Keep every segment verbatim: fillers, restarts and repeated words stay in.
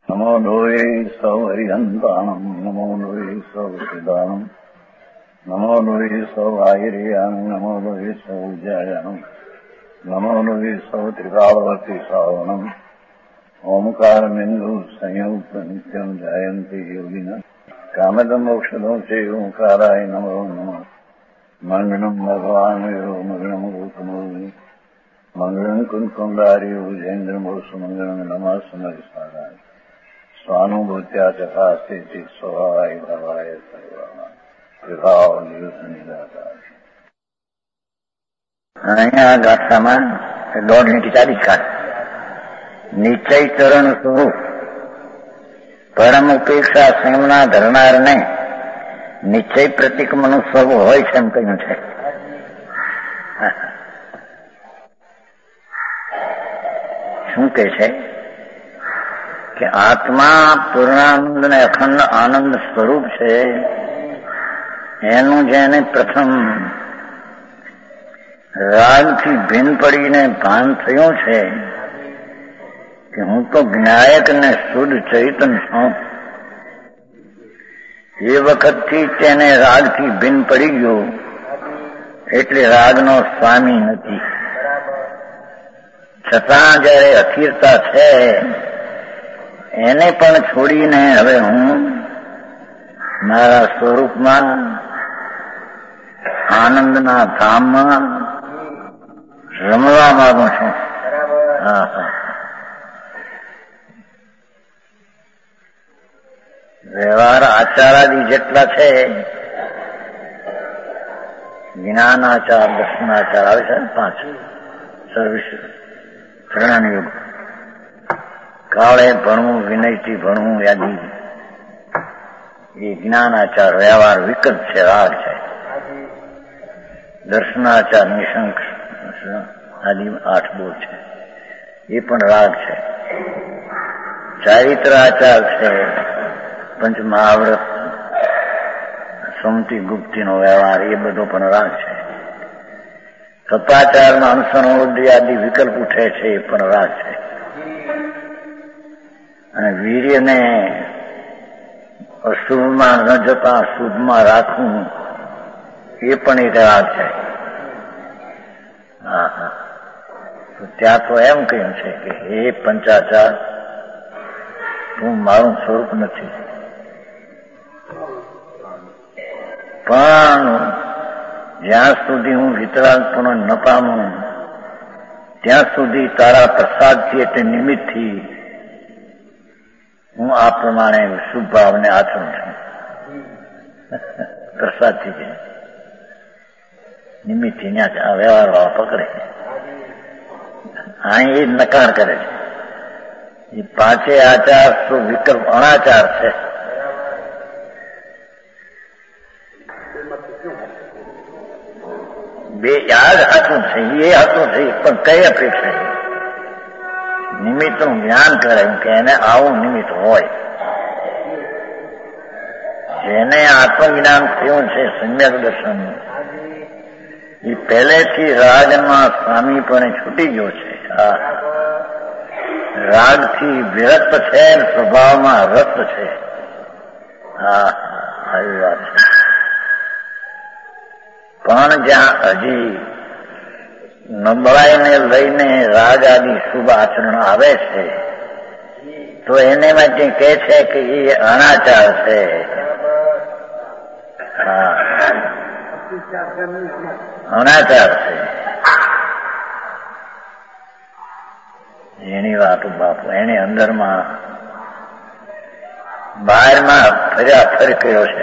નમો લોહે સૌ હરિહંતાણમ નમો લોહે સૌ સિદાનમ નમો લોહે સૌ આયર્યાણમ નમો લોહે સૌ જયાણમ નમો લોહે સૌ ત્રિકાળવતી સાવણમ ઓમકાર બિંદુ સંયુક્ત નિત્યમ જયંતી યોગિના કામદમ મોક્ષદો છે ઓંકારાય નમો નમઃ મંગળમ ભગવાન મંગળમ ગૌતમો મંગળમ કુંકુંડાર્યો જૈન્દ્રમો સુમંગળમ નમઃ સમરિસારાય સ્વાનુભૂત્યા ચકાસ્તે સ્વભાવાય ભવાય સર્વા વિભાવ નિયુત નિરાકાર. અહીંયા ગાથામાં દોઢ લીટી ચાલીસ કાઢ નિશ્ચય ચરણ સ્વરૂપ પરમ ઉપેક્ષા સંયમના ધરનારને નિશ્ચય પ્રતિક મનુષ્ય હોય છે એમ કહ્યું છે. શું કે છે કે આત્મા પૂર્ણાનંદ ને અખંડ આનંદ સ્વરૂપ છે. એનું જેને પ્રથમ રાગથી ભિન્ન પડીને ભાન થયું છે કે હું તો જ્ઞાયક ને શુદ્ધ ચૈતન છું, એ વખતથી તેને રાગથી ભિન્ન પડી ગયો એટલે રાગનો સ્વામી નથી. છતાં જયારે અસ્થિરતા છે એને પણ છોડીને હવે હું મારા સ્વરૂપમાં આનંદના ધામમાં રમવા માંગુ છું. હા હા વ્યવહાર આચારાદી જેટલા છે, જ્ઞાનાચાર દર્શનાચાર આવે છે પાંચ સર્વિસ ત્રણ યુગ કાળે ભણવું વિનયથી ભણવું યાદી એ જ્ઞાનાચાર વ્યવહાર વિકલ્પ છે, રાગ છે. દર્શનાચાર નિશંક આદિ આઠ બોધ છે એ પણ રાગ છે. ચારિત્રાચાર છે પંચ મહાવ્રત સુમતિ ગુપ્તીનો વ્યવહાર એ બધો પણ રાગ છે. તપાચારમાં અનુસરણ વૃદ્ધિ આદિ વિકલ્પ ઉઠે છે એ પણ રાગ છે. અને વીર્યને અશુભમાં ન જતા શુભમાં રાખવું એ પણ એક રાગ છે. હા હા તો ત્યાં તો એમ કહ્યું છે કે હે પંચાચાર, તું મારું સ્વરૂપ નથી, પણ જ્યાં સુધી હું વિતરાગપણું ન પામું ત્યાં સુધી તારા પ્રસાદથી એટલે નિમિત્તથી હું આ પ્રમાણે શુભ ભાવને આચરું છું. પ્રસાદથી છે નિમિત્તથી ત્યાં આ વ્યવહાર ભાવ પકડે. અહીં એ નકાર કરે છે. એ પાંચે આચાર તો વિકલ્પ અણાચાર છે. બે યાદ હતું છે એ હતું છે પણ કઈ અપેક્ષા નિમિત્તનું જ્ઞાન કરાયું કે એને આવું નિમિત્ત હોય. જેને આત્મજ્ઞાન થયું છે સમ્યક દર્શન, એ પહેલેથી રાગમાં સ્વામીપણે છૂટી ગયો છે. આ રાગથી વિરક્ત છે, સ્વભાવમાં રત છે. હા આવી વાત છે. પણ જ્યાં હજી નબળાઈને લઈને રાગ આદિ શુભ આચરણ આવે છે તો એને માટે કહે છે કે એ અનાચાર છે. હા અનાચાર છે. એની વાત બાપુ એને અંદરમાં બહારમાં ફર્યા ફર કર્યો છે.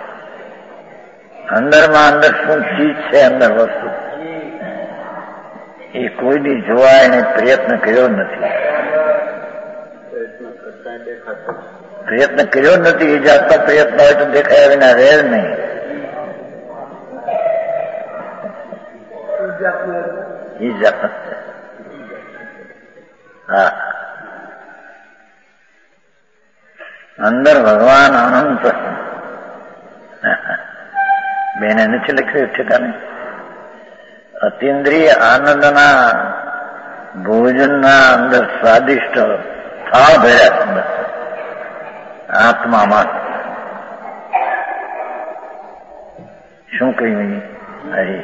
અંદરમાં અંદર શું ચીજ છે, અંદર વસ્તુ એ કોઈની જોવા એને પ્રયત્ન કર્યો નથી. પ્રયત્ન કર્યો નથી. એ જાતનો પ્રયત્ન હોય તો દેખાયા વિના રહે નહીં. એ જાત હા અંદર ભગવાન અનંત બેને નથી લખ્યું ઠેકાને. અતિન્દ્રિય આનંદના ભોજનના અંદર સ્વાદિષ્ટ થાળ ભર્યા અંદર આત્મામાં શું કહ્યું? અરે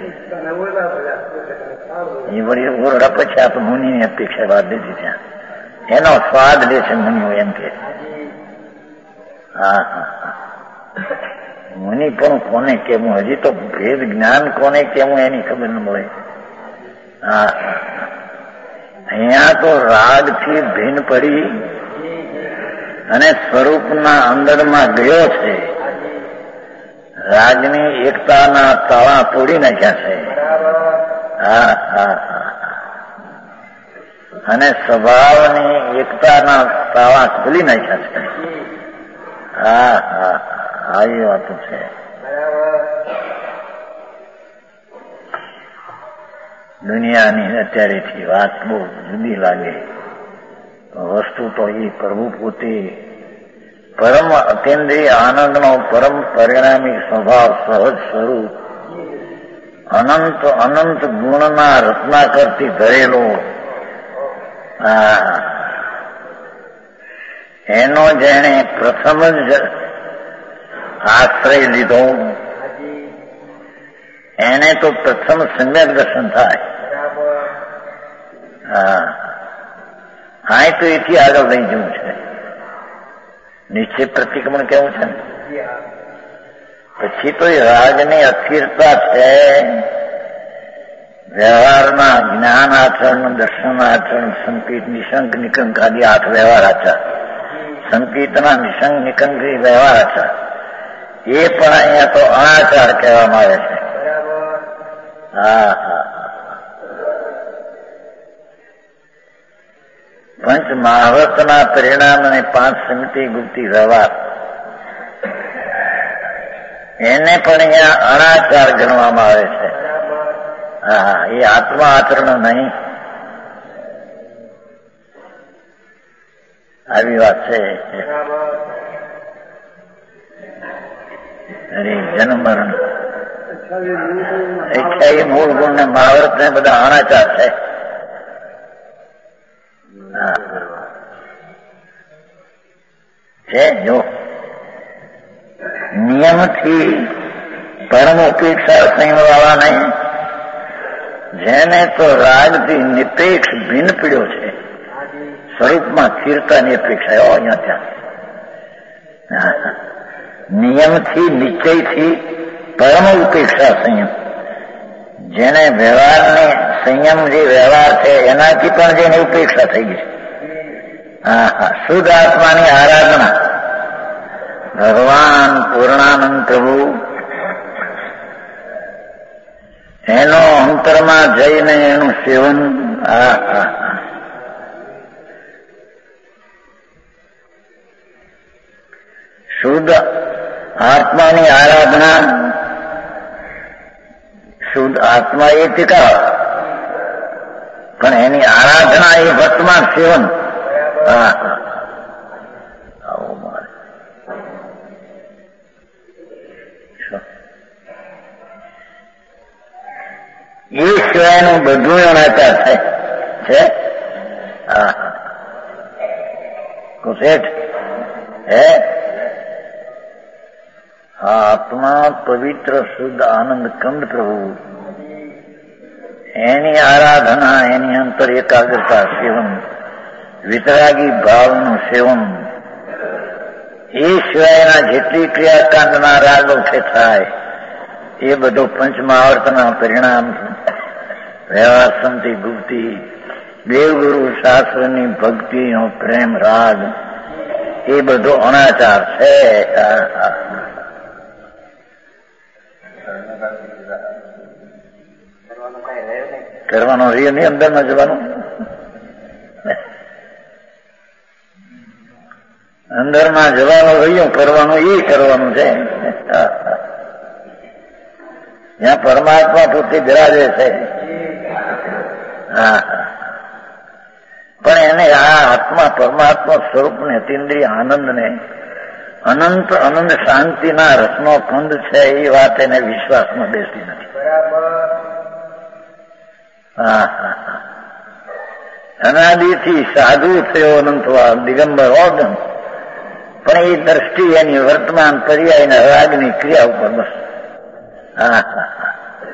એ વળી ઓરડા પછી આપણે મુનિની અપેક્ષા વાત લીધી ત્યાં એનો સ્વાદ લે છે મુનિઓ એમ કે. હા હા મુનિ પણ કોને કેવું? હજી તો ભેદ જ્ઞાન કોને કેવું એની ખબર ન મળે. હા અહીંયા તો રાગથી ભીન પડી અને સ્વરૂપના અંદરમાં ગયો છે. રાગની એકતાના તાળા તોડી નાખ્યા છે. હા હા અને સ્વભાવની એકતાના તાળા ખોલી નાખ્યા છે. હા હા આવી વાતો છે. દુનિયાની અત્યારેથી વાત બહુ જુદી લાગે. વસ્તુ તો એ પ્રભુ પોતે પરમ અતિન્દ્રિય આનંદનો પરમ પરિણામી સ્વભાવ સહજ સ્વરૂપ અનંત અનંત ગુણના રત્નાકરથી ધરેલો એનો જેણે પ્રથમ જ આશ્રય લીધો એને તો પ્રથમ સમ્યક દર્શન થાય. હા હા તો એથી આગળ લઈ જવું છે. નિશ્ચય પ્રતિક્રમણ કેવું છે ને પછી તો એ રાજની અસ્થિરતા છે. વ્યવહારના જ્ઞાન આચરણ, દર્શન આચરણ, સંકેત નિશંક નિકંક આદિ આઠ વ્યવહાર આચાર, સંકેતના નિશંક નિકંક વ્યવહાર આચાર એ પણ અહીંયા તો અનાચાર કહેવામાં આવે છે. હા હા પંચ મહાવર્તના પરિણામ અને પાંચ સમિતિ ગુપ્તિ વ્યવહાર એને પણ અહીંયા અનાચાર ગણવામાં આવે છે. હા એ આત્મા આચરણ નહીં. આવી વાત છે. અરે જન્મ મરણ અઠ્યાવી મૂળ ગુણ ને મહાવર્ત ને બધા અનાચાર છે. છે જો નિયમથી પરમ ઉપેક્ષા સંયમ વાળા નહીં, જેને તો રાગથી નિપેક્ષ ભિન્ન પીડ્યો છે. સ્વરૂપમાં સ્થિરતાની અપેક્ષા અહીંયા ત્યાં નિયમથી નિશ્ચયથી પરમ ઉપેક્ષા સંયમ, જેને વ્યવહારને સંયમ જે વ્યવહાર છે એનાથી પણ જેની ઉપેક્ષા થઈ ગઈ છે. હા હા શુદ્ધ આત્માની આરાધના ભગવાન પૂર્ણાનંદ પ્રભુ એનો અંતરમાં જઈને એનું સેવન. હા હા શુદ્ધ આત્માની આરાધના. શુદ્ધ આત્મા એ ટીકા પણ એની આરાધના એ વર્તમાન સેવન. હા આવો મારે એ સિવાયનું બધું અનાચાર છે. છે હા કુશેઠ હે આત્મા પવિત્ર શુદ્ધ આનંદ કંદ પ્રભુ એની આરાધના, એની અંતર એકાગ્રતા સેવન, વિતરાગી ભાવનું સેવન, એ સિવાયના જેટલી ક્રિયાકાંડના રાગો છે થાય એ બધો પંચમહાવર્તના પરિણામ વ્યવહાર સંતિ ગુપ્તિ દેવગુરુ શાસ્ત્રની ભક્તિનો પ્રેમ રાગ એ બધો અનાચાર છે. કરવાનો રહ્યો નહીં અંદરમાં જવાનું. અંદરમાં જવાનું રહ્યું કરવાનું એ કરવાનું છે. જ્યાં પરમાત્મા પોતે બિરાજે છે. હા પણ એને આ આત્મા પરમાત્મા સ્વરૂપને અતિન્દ્રિય આનંદને અનંત અનંત શાંતિના રસનો કંદ છે એ વાત એને વિશ્વાસમાં બેસતી નથી. હા હા અનાદિથી સાધુ થયો અનંતવાર દિગંબર ઓગમ પણ એ દ્રષ્ટિ એની વર્તમાન પર્યાયના રાગની ક્રિયા ઉપર બસ. હા હા હા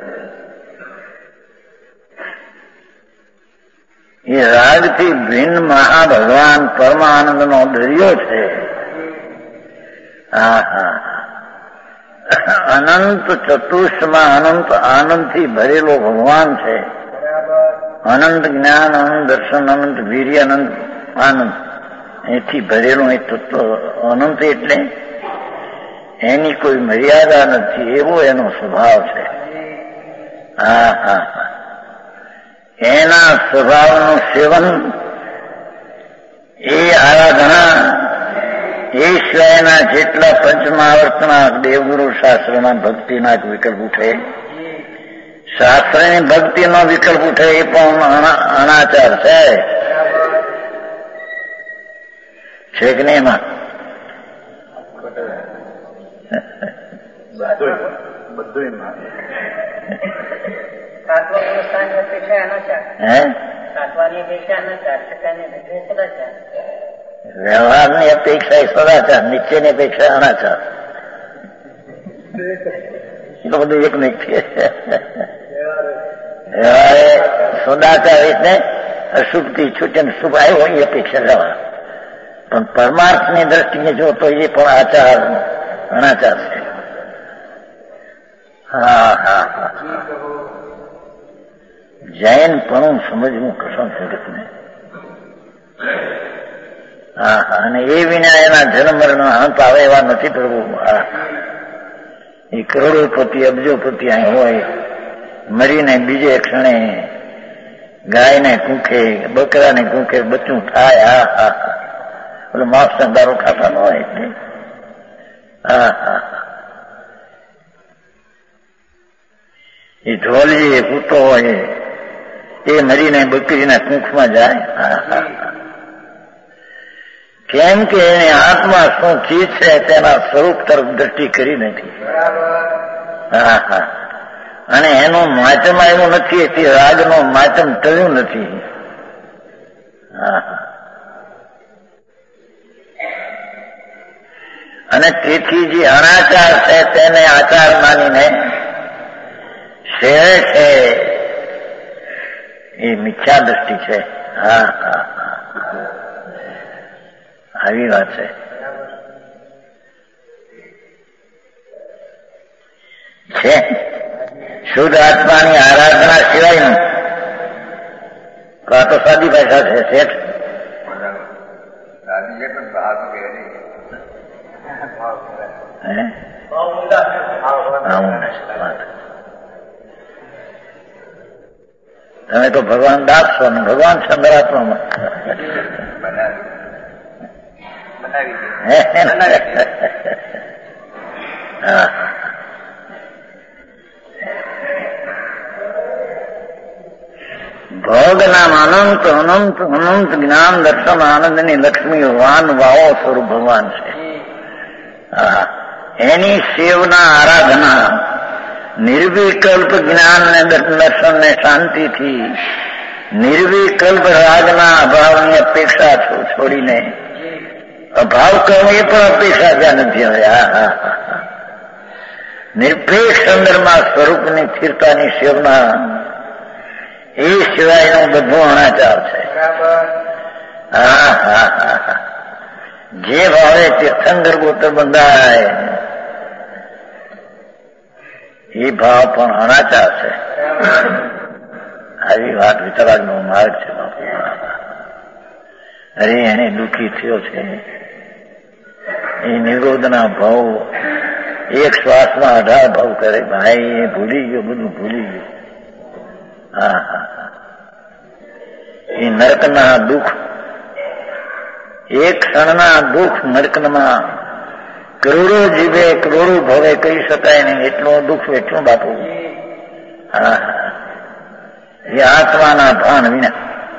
એ રાગથી ભિન્ન મહાભગવાન પરમાનંદનો દરિયો છે. હા હા અનંત ચતુષ્માં અનંત આનંદથી ભરેલો ભગવાન છે. અનંત જ્ઞાન, અનંત દર્શન, અનંત વીર્ય, અનંત આનંદ એથી ભરેલું એ તત્વ. અનંત એટલે એની કોઈ મર્યાદા નથી, એવો એનો સ્વભાવ છે. હા હા હા એના સ્વભાવનું સેવન, એ આરાધના, એ સિવાયના જેટલા પંચમહાવર્તના દેવગુરુ શાસ્ત્રના ભક્તિના વિકલ્પ ઉઠે, શાસ્ત્રની ભક્તિનો વિકલ્પ ઉઠે, એ પણ અનાચાર છે. છે કે નહીં એમાં? બધું વ્યવહારની અપેક્ષા એ સદાચાર, નીચેની અપેક્ષા અનાચાર. એટલું બધું એક નહીં છે. સદાચાર એટલે અશુભથી છૂટીને શુભ આવ્યો એ અપેક્ષા લેવા, પણ પરમાર્થની દ્રષ્ટિએ જો તો એ પણ આચાર અનાચાર છે. હા હા હા જૈન પણ સમજવું કશું જગતને. હા હા અને એ વિના એના જન્મ મરણ અંત આવે એવા નથી પ્રભુ. હા એ કરોડોપતિ અબજોપતિ અહીં હોય, મરીને બીજે ક્ષણે ગાયને કુંખે, બકરાને કુંખે બચ્ચું થાય. હા હા હા એટલે માંસ દારો ખાતા ન હોય એટલે. હા હા એ ઢોલી કૂતો હોય એ મરીને બકરીના કુંખમાં જાય. હા હા કેમ કે એને આત્મા શું ચીજ છે તેના સ્વરૂપ તરફ દ્રષ્ટિ કરી નથી. હા હા અને એનું માચમ આવ્યું નથી, તે રાગનો માચમ ટળ્યું નથી. હા અને તેથી જે અનાચાર છે તેને આચાર માનીને સેવે છે એ મિથ્યા દ્રષ્ટિ છે. હા હા આવી વાત છે. છે શુદ્ધ આત્માની આરાધના સિવાયનું આ તો સાદી ભાષા છે. શેઠ તમે તો ભગવાન દાસ છો ને ભગવાન ચંદ્રાત્મા ભોગનામ અનંત અનંત અનંત જ્ઞાન દર્શન આનંદની લક્ષ્મી વાન વાવો સ્વરૂપ ભગવાન છે. એની સેવના આરાધના નિર્વિકલ્પ જ્ઞાન ને દર્શન ને શાંતિથી, નિર્વિકલ્પ રાગના અભાવની અપેક્ષા છોડીને, અભાવ કરવો એ પણ અપેક્ષા ત્યાં નથી. હવે હા હા નિરપેક્ષ અંદરમાં સ્વરૂપની સ્થિરતાની સેવના, એ સિવાયનું બધું અનાચાર છે. હા હા હા જે ભાવે તીર્થંકર ગોત્ર બંધાય એ ભાવ પણ અનાચાર છે. આવી વાત વિતરાગનો માર્ગ છે. અરે એને દુઃખી થયો છે એ નિરોધના ભાવ એક શ્વાસમાં અઢાર ભાવ કરે. ભાઈ એ ભૂલી ગયો, બધું ભૂલી ગયું. હા હા એ નરકના દુઃખ, એક ક્ષણના દુઃખ નરકમાં કરોડો જીવે કરોડો ભવે કહી શકાય નહીં એટલું દુઃખ એટલું બાપુ. હા હા એ આત્માના ભાન વિના.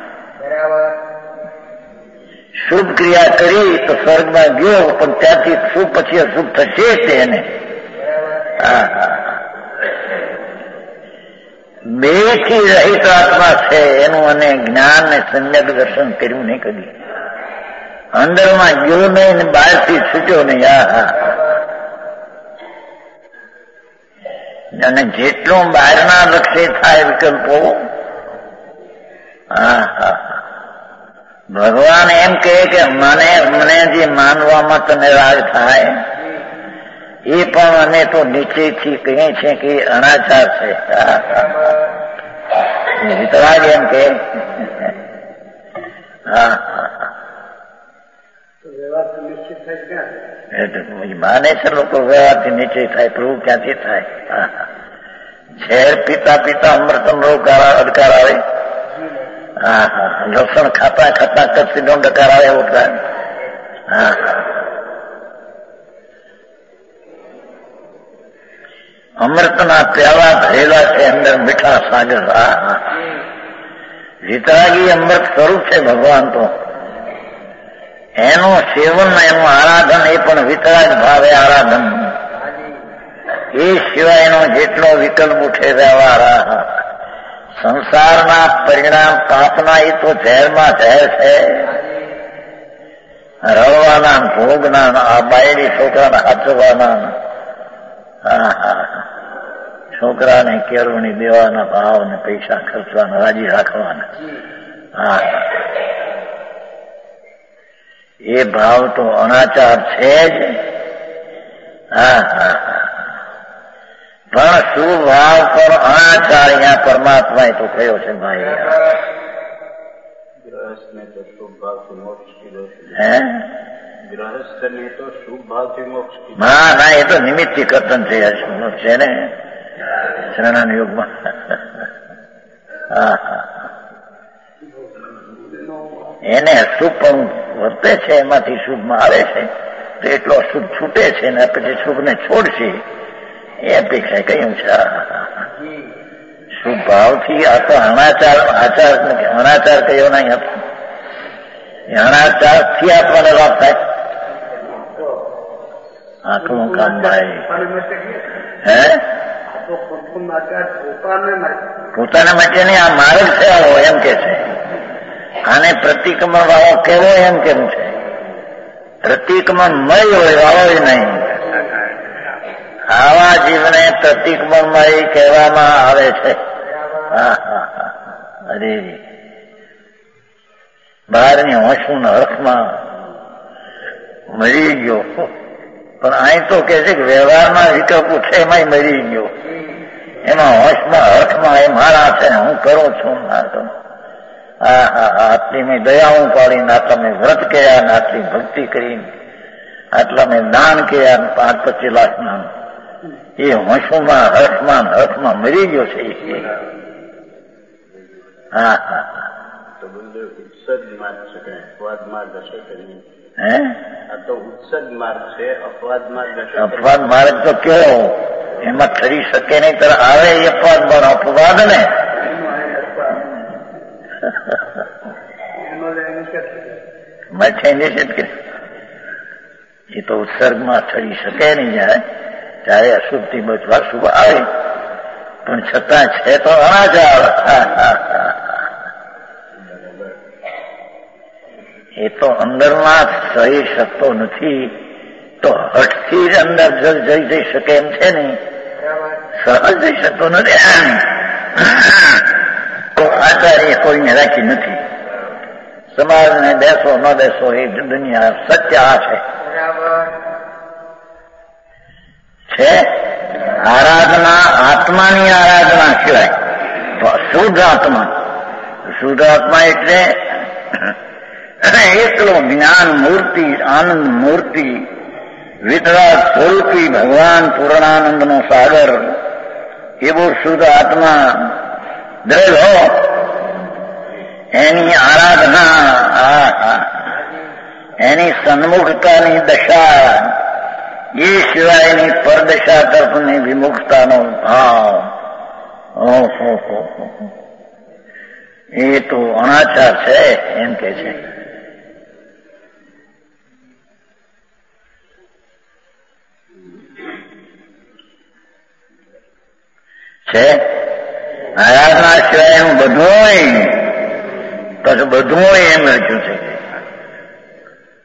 શુભ ક્રિયા કરી તો સ્વર્ગમાં ગયો, પણ ત્યાંથી શુભ પછી અશુભ થશે તેને. હા હા બે થી રહિત આત્મા છે એનું અને જ્ઞાન ને સમ્યક દર્શન કર્યું નહીં કદી. અંદરમાં ગયો નહીં ને બહારથી છૂટ્યો નહીં. હા હા. અને જેટલું બહારના લક્ષ્ય થાય વિકલ્પો, હા હા, ભગવાન એમ કહે કે મને મને જે માનવામાં તને રાગ થાય એ પણ અમે તો નીચેથી કહીએ છીએ કે અનાચાર છે. વિતરાગ એમ કે હા માને છે લોકો વ્યવહારથી નીચે થાય, પ્રભુ ક્યાંથી થાય? ઝેર પીતા પીતા અમૃતનો અડકાર આવે. હા હા, લસણ ખાતા ખાતા કચ્છનો ડકાર આવે એવો થાય. હા હા, અમૃતના પ્યાલા ભરેલા છે અંદર મીઠા સાગર. હા હા, વિતરાગી અમૃત સ્વરૂપ છે ભગવાન. તો એનું સેવન, એનું આરાધન એ પણ વિતરાગ ભાવે આરાધન. એ સિવાયનો જેટલો વિકલ્પ ઉઠે વ્યવહાર, સંસારના પરિણામ પાપના એ તો ઝેરમાં ઝેર છે. રળવાના, ભોગના, આ બાયડી છોકરાને હાચવાના, હા હા, છોકરાને કેળવણી દેવાના, ભાવ ને પૈસા ખર્ચવાના, રાજી રાખવાના. હા, એ ભાવ તો અનાચાર છે જ. હા હા, પણ શું ભાવ પર અનાચાર અહીંયા પરમાત્માએ તો કયો છે ભાઈ. ગ્રહસ્થને તો શુભ ભાવથી મોક્ષ કીધો છે. હે, ગ્રહસ્થને તો શુભ ભાવથી મોક્ષ કીધો. ના ના, એ તો નિમિત્તી કર્તન છે છે ને શરણાન યુગમાં. હા હા, એને શુભ પણ વર્તે છે, એમાંથી શુભમાં આવે છે તો એટલો શુભ છૂટે છે ને પછી શુભને છોડશે એ અપેક્ષા કહ્યું છે. શુભ ભાવથી આ તો અનાચાર, આચાર અનાચાર કયો નહીં હતો. અનાચાર થી આપણને લાભ થાય. આટલું કામ ભાઈ. હે, પોતાના માટે નહીં, આ માર્ગ છે આવો એમ કે છે. આને પ્રતિક્રમણ વાળો કેવો એમ કેમ છે? પ્રતિક્રમણ મય હોય, વાળો નહીં. આવા જીવને પ્રતિક્રમણમય કહેવામાં આવે છે. હા હા હા, અરે બહારની હોશું હર્ષમાં મરી ગયો, પણ અહીં તો કે છે કે વ્યવહારમાં વિકલ્પ છે એમાં મરી ગયો. એમાં હોશમાં હર્ષમાં એ મારા છે, હું કરું છું ના કરું. હા હા, આટલી મેં દયાઓ પાડીને, આટલા મેં વ્રત કર્યા ને આટલી ભક્તિ કરીને, આટલા મેં દાન કર્યા પાંચ પચીસ લાખ ના, એ હોશમાં હર્ષમાં હર્ષમાં મરી ગયો છે. હા હા, તો બલદેવ ઉત્સર્ગ માર્ગ છે, અપવાદ માર્ગ હશે કે નહીં? હે, આ તો ઉત્સર્ગ માર્ગ છે, અપવાદ માર્ગ હશે? અપવાદ માર્ગ તો કેવો, એમાં ઠરી શકે નહીં તર આવે એ અપવાદ માર્ગ. અપવાદ ને મઠે નિષેધ કે એ તો ઉત્સર્ગમાં ઠરી શકે નહીં. જાય ત્યારે અશુભથી બચવા શુભ આવે, પણ છતાં છે તો અનાચાર. એ તો અંદરમાં સહી શકતો નથી, તો હઠથી જ અંદર જઈ જઈ શકે એમ છે નહીં, સહજ જઈ શકતો નથી. તો આચાર્ય કોઈને રાખી નથી. સમાજને દેશો ન દેશો એ દુનિયા સત્ય આ છે. છે આરાધના, આત્માની આરાધના સિવાય શુદ્ધ આત્મા. શુદ્ધ આત્મા એટલે એકલો જ્ઞાન મૂર્તિ, આનંદ મૂર્તિ, વિતરાગ સ્વરૂપી ભગવાન પૂર્ણાનંદ નો સાગર, એવો શુદ્ધ આત્મા દ્રઢ એની આરાધના, એની સન્મુખતાની દશા, એ સિવાયની પરદશા તરફની વિમુખતાનો ભાવ, ઓહો હો, એ તો અનાચાર છે એમ કે છે. છે આરાધના સિવાયનું બધું, પછી બધું એમ રચ્યું છે.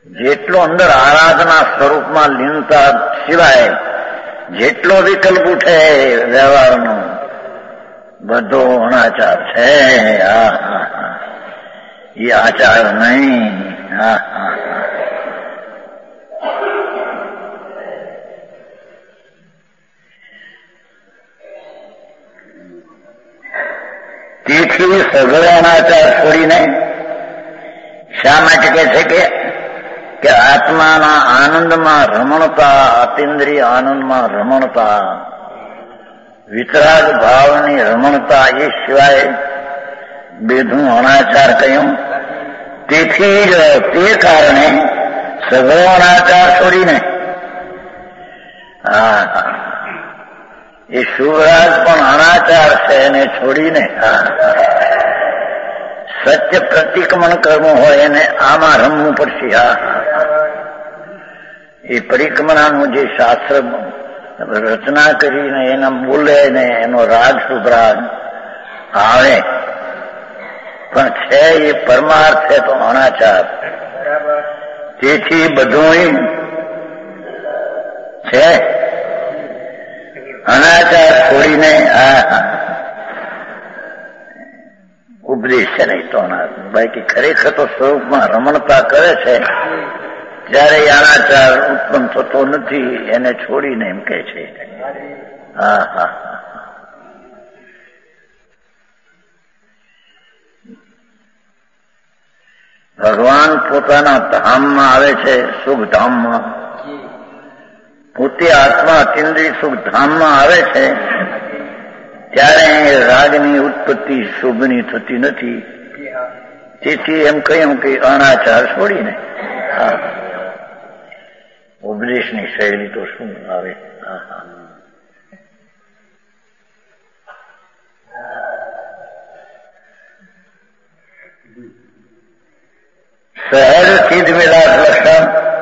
જેટલો અંદર આરાધના સ્વરૂપમાં લીનતા સિવાય જેટલો વિકલ્પ ઉઠે વ્યવહારનો બધો અનાચાર છે. હા હા હા એ આચાર નહીં. હા હા હા તેથી સઘળો અનાચાર છોડીને શા માટે કહે છે કે કે આત્માના આનંદમાં રમણતા, અતિન્દ્રિય આનંદમાં રમણતા, વિતરાગ ભાવની રમણતા એ સિવાય બેધું અનાચાર કહ્યું. તેથી જ તે કારણે સઘળો અનાચાર છોડીને હા એ શુભરાજ પણ અનાચાર છે એને છોડીને સત્ય પ્રતિક્રમણ કરવું હોય એને આમાં રમવું પડશે. હા એ પરિક્રમણાનું જે શાસ્ત્ર રચના કરીને એના બોલે ને એનો રાગ શુભરાગ આવે પણ છે એ પરમાર્થ છે તો અનાચાર. તેથી બધું છે અનાચાર છોડીને આ ઉપદેશ છે નહીં તો બાકી ખરેખર તો સ્વરૂપમાં રમણતા કરે છે ત્યારે અનાચાર ઉત્પન્ન થતો નથી એને છોડીને એમ કહે છે. હા હા ભગવાન પોતાના ધામમાં આવે છે, શુભ ધામમાં. પોતે આત્મા અતિન્દ્રિય સુખ ધામમાં આવે છે ત્યારે રાગની ઉત્પત્તિ શુભની થતી નથી. તેથી એમ કહ્યું કે અનાચાર છોડીને ઉપદેશની શૈલી તો શું આવે. સહજ સિદ્ધ વિલાસ લક્ષણ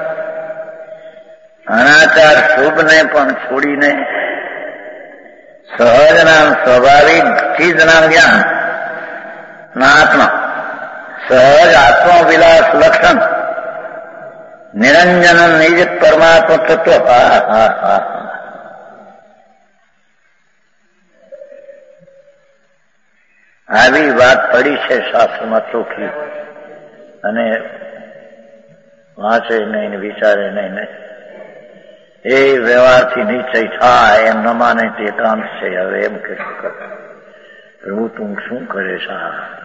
અનાચાર શુભને પણ છોડીને સહજ નામ સ્વાભાવિક ચીજ નામ જ્ઞાન ના આત્મા સહજ આત્મવિલાસ લક્ષણ નિરંજન નિજ પરમાત્મ તત્વ. હા હા હા આવી વાત પડી છે શાસ્ત્રમાં ચોખ્ખી અને વાંચે નહીં વિચારે નહીં એ વ્યવહારથી નિશ્ચય થાય એમ ન માને તે કામ છે. હવે એમ કે પ્રભુ તું શું કરે છે?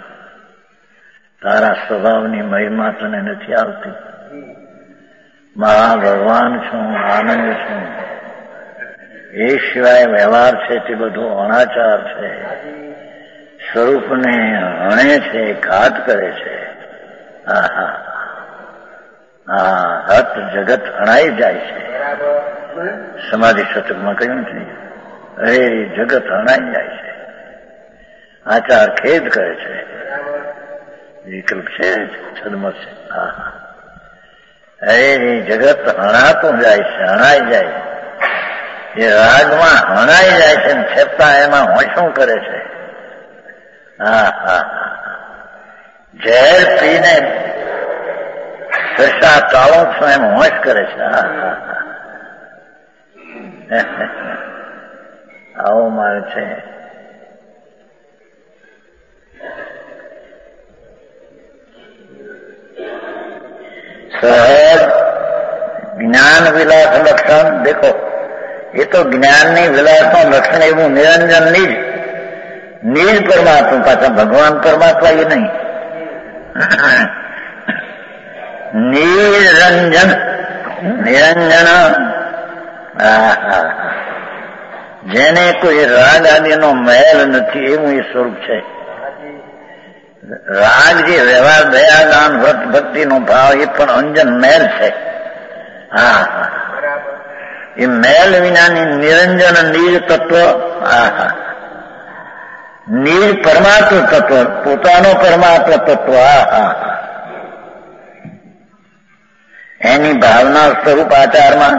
તારા સ્વભાવની મહિમા તને નથી આવતી. મહા ભગવાન છું, આનંદ છું, એ સિવાય વ્યવહાર છે તે બધો અનાચાર છે. સ્વરૂપને હણે છે, ઘાત કરે છે. હા હા હા હત જગત હણાઈ જાય છે. સમાધિ શતકમાં કહ્યું છે અરે જગત હણાઈ જાય છે. આચાર ખેદ કરે છે. વિકલ્પ છે છદમત છે. હા હા અરે જગત હણાતું જાય છે, હણાઈ જાય છે. એ રાગમાં હણાઈ જાય છે ને છતાં એમાં હોશું કરે છે. હા હા ઝેર પીને સસા ચાળું છું એમ હોશ કરે છે. હા હા આવો મારે છે. સહજ જ્ઞાન વિલાસ લક્ષણ દેખો એ તો જ્ઞાનની વિલાસનું લક્ષણ એવું નિરંજન નિજ નિજ પરમાત્મા પાછા ભગવાન પરમાત્મા એ નહીં નિરંજન નિરંજન જેને કોઈ રાગ આદિનો મહેલ નથી એવું એ સ્વરૂપ છે. રાગ જે વ્યવહાર દયા દાન વ્રત ભક્તિનો ભાવ એ પણ અંજન મહેલ છે. હા હા એ મહેલ વિનાની નિરંજન નિજ તત્વ. હા હા નિજ પરમાત્મ તત્વ પોતાનો પરમાત્મ તત્વ. હા હા એની ભાવના સ્વરૂપ આચારમાં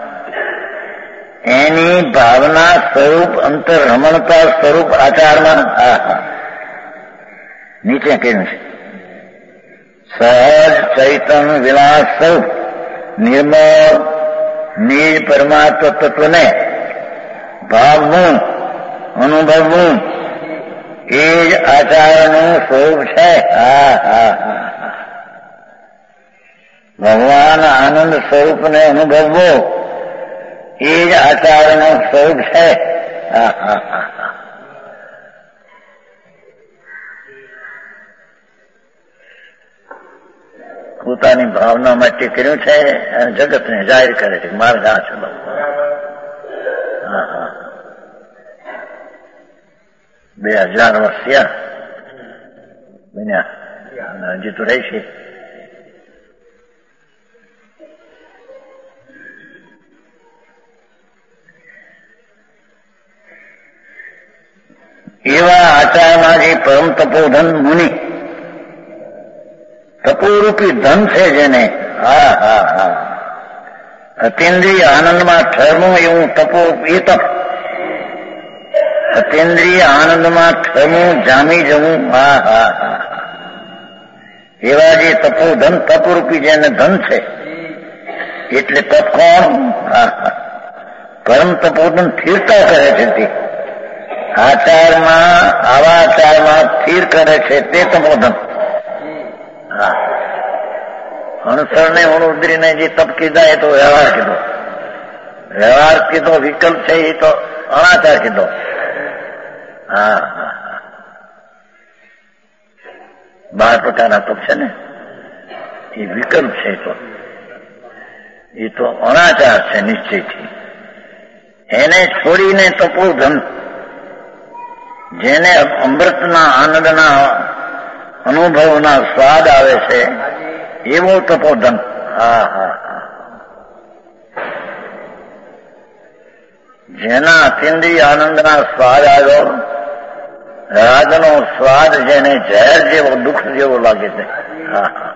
એની ભાવના સ્વરૂપ અંતર રમણતા સ્વરૂપ આચારમાં. હા હા નીચે કહ્યું છે સહજ સહજ ચૈતન વિલાસ સ્વરૂપ નિર્મળ નિજ પરમાત્મ તત્વને ભાવવું અનુભવવું એ જ આચારનું સ્વરૂપ છે. હા હા હા ભગવાન આનંદ સ્વરૂપને અનુભવવો એ જ આચારનું સ્વરૂપ છે. હા હા હા પોતાની ભાવના માટે કર્યું છે અને જગતને જાહેર કરે છે મારે આ છે. હા હા બે હજાર વર્ષ થયા બન્યા હજી તો રહી છે. એવા આચારમાં જે પરમ તપોધન મુનિ તપોરૂપી ધન છે જેને હા હા હા અતિન્દ્રિય આનંદમાં ઠરવું એવું તપો એ તપ અતિન્દ્રિય આનંદમાં ઠરવું જામી જવું. હા હા હા એવા જે તપોધન તપરૂપી જેને ધન છે એટલે તપ કોણ? હા હા પરમ તપોધન સ્થિરતા કરે છે તે આચારમાં આવા આચારમાં સ્થિર કરે છે તે તપોધન. હા અણસરને ઉણુદરીને જે તપ કીધા એ તો વ્યવહાર કીધો. વ્યવહાર કીધો વિકલ્પ છે એ તો અનાચાર કીધો. હા હા બાર પ્રકારના તપ છે ને એ વિકલ્પ છે. તો એ તો અનાચાર છે નિશ્ચયથી. એને છોડીને તપોધન જેને અમૃતના આનંદના અનુભવના સ્વાદ આવે છે એવો તપોધન. હા હા હા જેના અતિન્દ્રિય આનંદના સ્વાદ આવ્યો રાજનો સ્વાદ જેને ઝેર જેવો દુઃખ જેવો લાગે છે. હા હા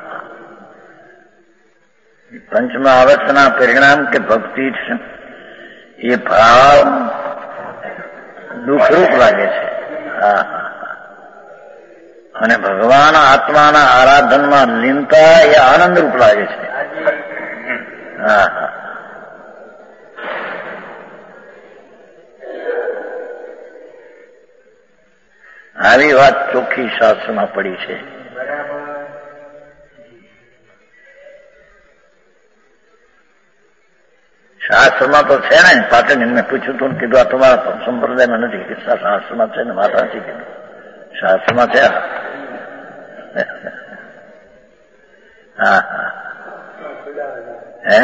પંચમા અવસ્થના પરિણામ કે ભક્તિ એ ભાવ દુઃખરૂપ લાગે છે. હા હા અને ભગવાન આત્માના આરાધનમાં લીનતા એ આનંદરૂપ લાગે છે. હા હા આવી વાત ચોખ્ખી શાસ્ત્રમાં પડી છે. શાસ્ત્રમાં તો છે ને. પાટણ એમને પૂછ્યું હતું કીધું આ તમારા સંપ્રદાયમાં નથી કે શાસ્ત્રમાં છે ને માતા નથી કીધું શાસ્ત્રમાં છે. હા હા હે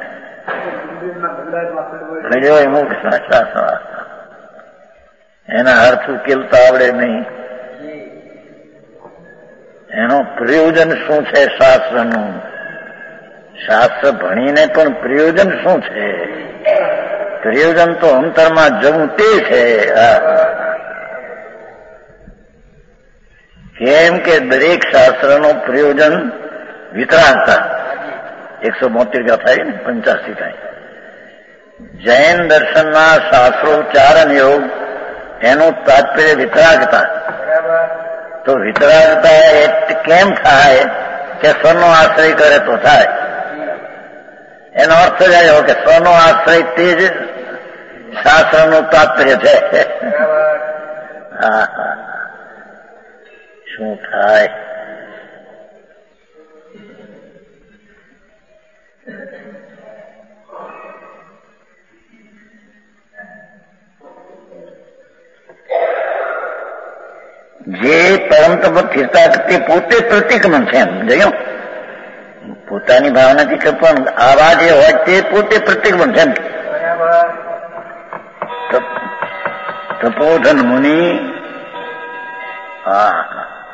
પડ્યો એમ શાસ્ત્ર એના અર્થ ઉકેલતા આવડે નહીં. એનું પ્રયોજન શું છે શાસ્ત્રનું? શાસ્ત્ર ભણીને પણ પ્રયોજન શું છે? પ્રયોજન તો અંતરમાં જવું તે છે. કેમ કે દરેક શાસ્ત્રનું પ્રયોજન વિતરાગતા એકસો બોતેર કા થાય ને પંચાસી થાય. જૈન દર્શનના શાસ્ત્રોચ્ચારણ યોગ એનું તાત્પર્ય વિતરાગતા. તો વિતરાગતા એ કેમ થાય કે સ્વનો આશ્રય કરે તો થાય. એનો અર્થ જ આવ્યો કે સ્વનો આશ્રય તે જ શાસ્ત્રનું તાત્પર્ય છે. હા હા શું થાય? જે પરમ તપ સ્થિરતા તે પોતે પ્રતિક્રમણ છે. એમ જોયું પોતાની ભાવનાથી કે પણ આવા જે હોય તે પોતે પ્રતિક્રમણ છે. તપોધન મુનિ હા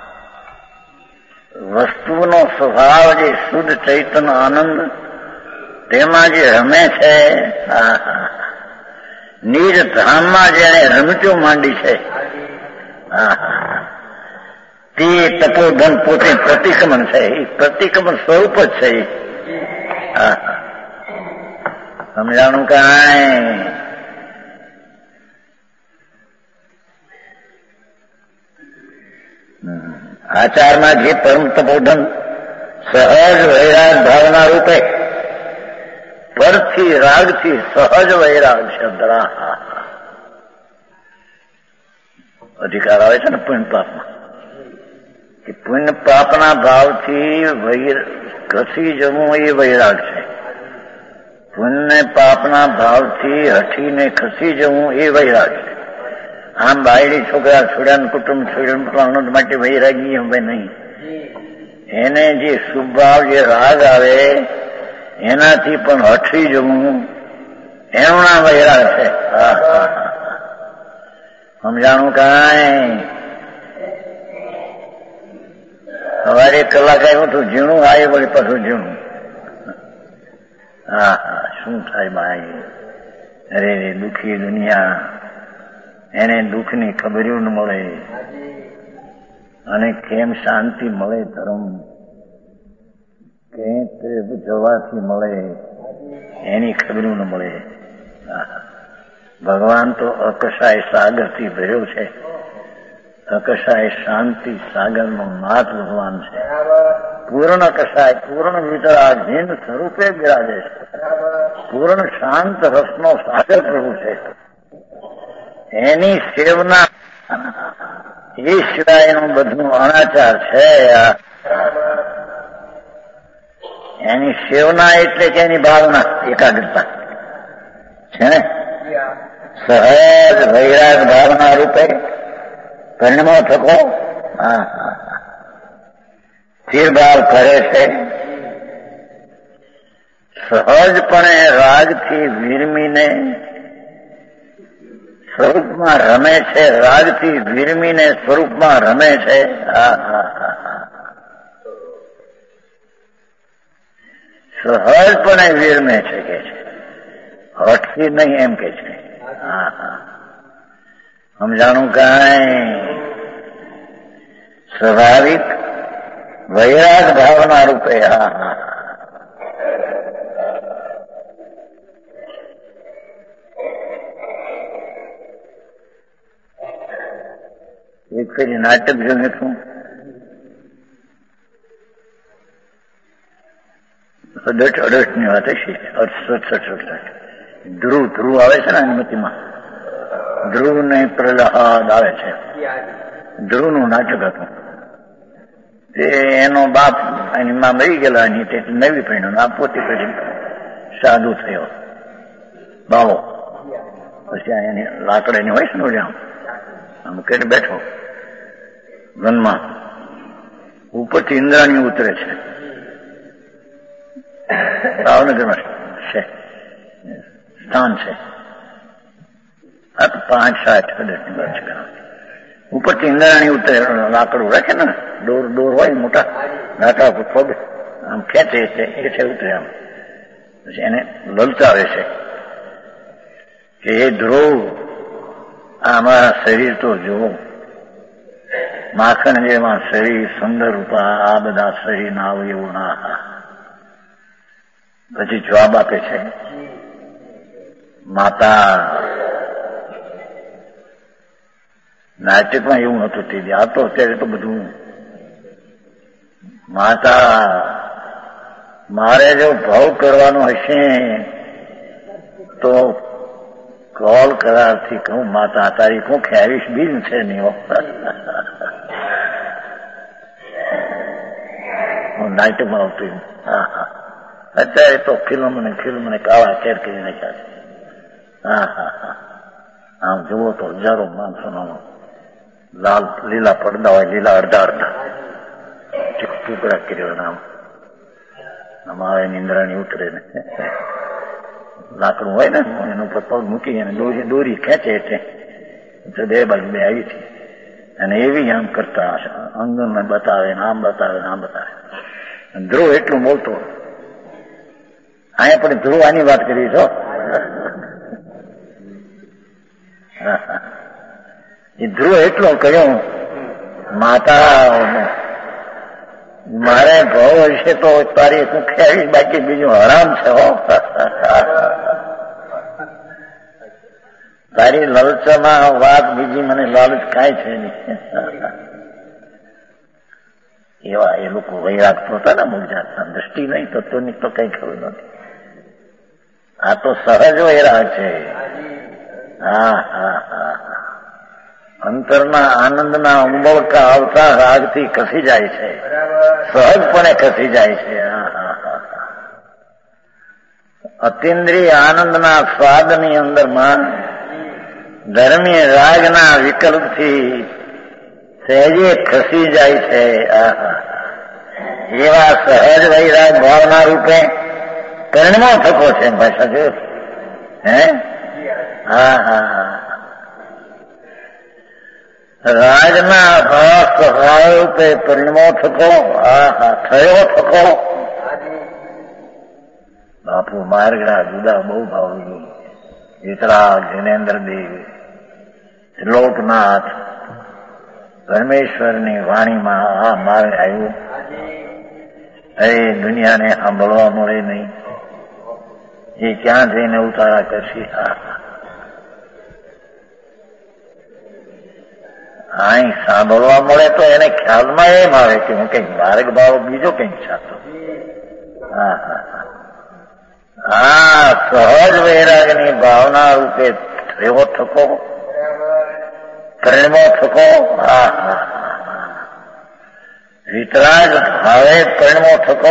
વસ્તુનો સ્વભાવ જે શુદ્ધ ચૈતન આનંદ તેમાં જે રમે છે નિજ ધામમાં જેને રમચો માંડી છે તે તપોધન પોતે પ્રતિક્રમણ છે. એ પ્રતિક્રમણ સ્વરૂપ જ છે. સમજાણું કાંઈ? આચારમાં જે પરમ તપોધન સહજ વૈરાગ ભાવના રૂપે પરથી રાગથી સહજ વૈરાગ શબ્દ અધિકાર આવે છે ને પુણ્ય પાપમાં, કે પુણ્ય પાપના ભાવથી ખસી જવું એ વૈરાગ છે. પુણ્ય પાપના ભાવથી હઠીને ખસી જવું એ વૈરાગ છે. આમ બાયડી છોકરા છોડ્યા કુટુંબ છોડ્યા માટે વૈરાગી હવે નહીં. એને જે શુભાવ જે રાગ આવે એનાથી પણ હઠી જવું એનું નામ વૈરાગ છે. સમજાણું કાંઈ? સવારે એક કલાક આવ્યું હતું ઝીણું આવે વળી પાછું ઝીણું. હા હા શું થાય ભાઈ? અરે દુઃખી દુનિયા, એને દુઃખની ખબર્યું ન મળે અને કેમ શાંતિ મળે ધર્મ કે જવાથી મળે એની ખબર્યું ન મળે. ભગવાન તો અકશાય સાગરથી ભર્યો છે. અકશાય શાંતિ સાગરનો નાથ ભગવાન છે. પૂર્ણ કશાય પૂર્ણ વિતરાધીન સ્વરૂપે બિરાજે છે. પૂર્ણ શાંત રસનો સાગર પ્રભુ છે. એની સેવના એ સિવાયનું બધું અનાચાર છે. એની સેવના એટલે કે એની ભાવના એકાગ્રતા છે ને. સહજ વૈરાગ ભાવના રૂપે પરિણમો થકો સ્થિર ભાવ કરે છે. સહજપણે રાગથી વિરમીને સ્વરૂપમાં રમે છે. રાગથી વિરમીને સ્વરૂપમાં રમે છે. સહજપણે વિરમે છે કે છે, હઠથી નહીં એમ કે છે. હા હા સમજાણું કાંઈ? સ્વાભાવિક વૈરાગ ભાવના રૂપે. હા હા એક ફેરી નાટક જોયું છું. અડઠ અડઠ ની વાત હશે. અડસઠ સડસઠ ધ્રુવ ધ્રુવ આવે છે ને અનુમતિમાં. ધ્રુવ ને પ્રહલાદ આવે છે. ધ્રુવ નું નાટક હતું. તે એનો બાપ એની માં મરી ગયેલા એની તે નવી પહેણ્યો. આ પોતે પછી સાધુ થયો બાવો. પછી એની લાકડાની હોય છે ને જ્યાં આમ કે બેઠો વનમાં ઉપરથી ઇન્દ્રાણી ઉતરે છે. ભાવનગરમાં છે સ્થાન છે. આ તો પાંચ સાત હજારની વાત છે. ઉપરથી ઇન્દ્રાણી ઉતરે, લાકડું રાખે ને દોર દોર હોય મોટા નાટા પગ આમ ખેંચે છે એ છે ઉતરે આમ. પછી એને લલચાવે છે કે એ ધ્રુવ આ અમારા શરીર તો જુઓ, માખણ જેમાં શરીર સુંદર રૂપા, આ બધા શરીર ના અવયવો ના. પછી જવાબ આપે છે માતા. નાટકમાં એવું હતું તે આ તો અત્યારે તો બધું. માતા મારે જો ભાવ કરવાનો હશે તો કોલ કરારથી કહું માતા તારી હું ખેવીશ બિલ છે નહીં. હું નાટકમાં આવતું. હા હા અત્યારે તો ફિલ્મ ને ફિલ્મ ને કાળા કેર કરી નાખ્યા. હા હા હા આમ જુઓ તો હજારો માણસોનો લાલ લીલા પડદા હોય, લીલા અડધા અડધા ટુકડા કર્યો નામ. આમાં નિંદ્રાણી ઉતરે ને લાકડું હોય ને એના ઉપર પગ મૂકી અને દોરી દોરી ખેંચે એટલે બે બાજુ બે આવી હતી. અને એવી આમ કરતા અંગને બતાવે ને આમ બતાવે ને આમ બતાવે. ધ્રુવ એટલું બોલતો. અહીંયા પણ ધ્રુવ આની વાત કરી છો. એ ધ્રુવ એટલો કર્યો માતા મારે ભાવ હશે તો તારી હું ખેવી, બાકી બીજું હરામ છે. હો તારી લલચમાં વાત બીજી મને લાલચ કાંઈ છે નહીં. એવા એ લોકો વૈરાગ તો હતા ને અમુક જાતના, દ્રષ્ટિ નહીં તત્વની તો કઈ ખબર નથી. આ તો સહજ વૈરાગ છે. હા હા હા હા અંતરના આનંદના ઉંબળકા આવતા રાગથી ખસી જાય છે, સહજપણે ખસી જાય છે. હા હા હા અતિન્દ્રિય આનંદના સ્વાદની અંદરમાં ધર્મીય રાગના વિકલ્પથી સહેજે ખસી જાય છે. એવા સહજ વૈરાગ ભાવના રૂપે પરિણમો થકો છે. ભાષા જો હે હા હા હા રાજના ભાવ સ્વભાવ રૂપે પરિણમો થકો. હા હા થયો થકો. બાપુ માર્ગડા જુદા બહુ ભાવ વિતરાગ જિનેન્દ્રદેવ લોકનાથ પરમેશ્વરની વાણીમાં આ માર્ગ આવ્યું. એ દુનિયાને સાંભળવા મળે નહીં, એ ક્યાં જઈને ઉતારા કરશે. અહીં સાંભળવા મળે તો એને ખ્યાલમાં એમ આવે કે હું કઈક માર્ગ ભાવ બીજો કઈક ચાહતો. હા હા હા સહજ વૈરાગની ભાવના રૂપે થયો થકો, પરિણમો થકો. હા હા વિતરાગ ભાવે પરિણમો થકો.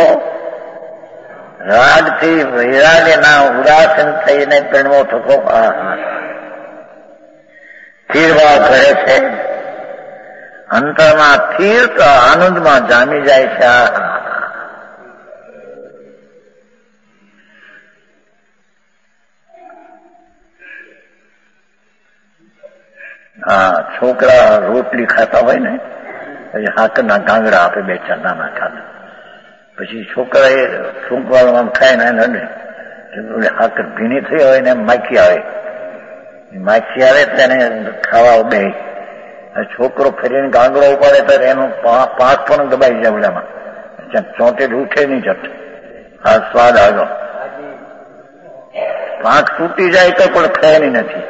રાગથી વૈરાગના ઉદાસીન થઈને પરિણમો થકો. હા હા સ્થિર ભાવ કરે છે, અંતરમાં સ્થિરતા આનંદમાં જામી જાય છે. હા છોકરા રોટલી ખાતા હોય ને પછી હાકરના ગાંગડા આપે બે ચાર નાના ખાતા, પછી છોકરા એ છૂંકવાળમાં ખાય ને એને અડે હાકર ભીની થઈ હોય ને માખી આવે, માખી આવે તેને ખાવા બે છોકરો ફરીને ગાંગડો ઉપાડે તો એનું પાંચ પણ દબાઈ જાય ઓલામાં, ચોંટે ઉઠે નહીં જટ. આ સ્વાદ આવ્યો, પાંખ તૂટી જાય તો પણ ખાયની નથી.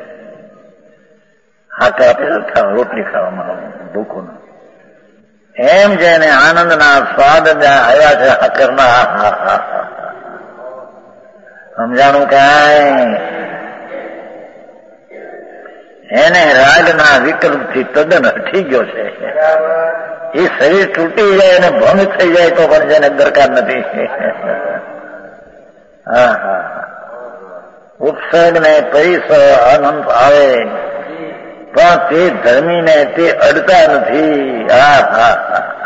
હાથે આપે રોટલી ખાવામાં ભૂખું એમ જેને આનંદના સ્વાદ આવ્યા છે હાકરના. હા હા સમજાણું કાંઈ એને રાગના વિકલ્પથી તદ્દન હટી ગયો છે. એ શરીર તૂટી જાય અને ભંગ થઈ જાય તો પણ જેને દરકાર નથી. હા હા ઉત્સર્ગ ને પરિસર અનંત આવે પણ તે ધર્મીને તે અડતા નથી. હા હા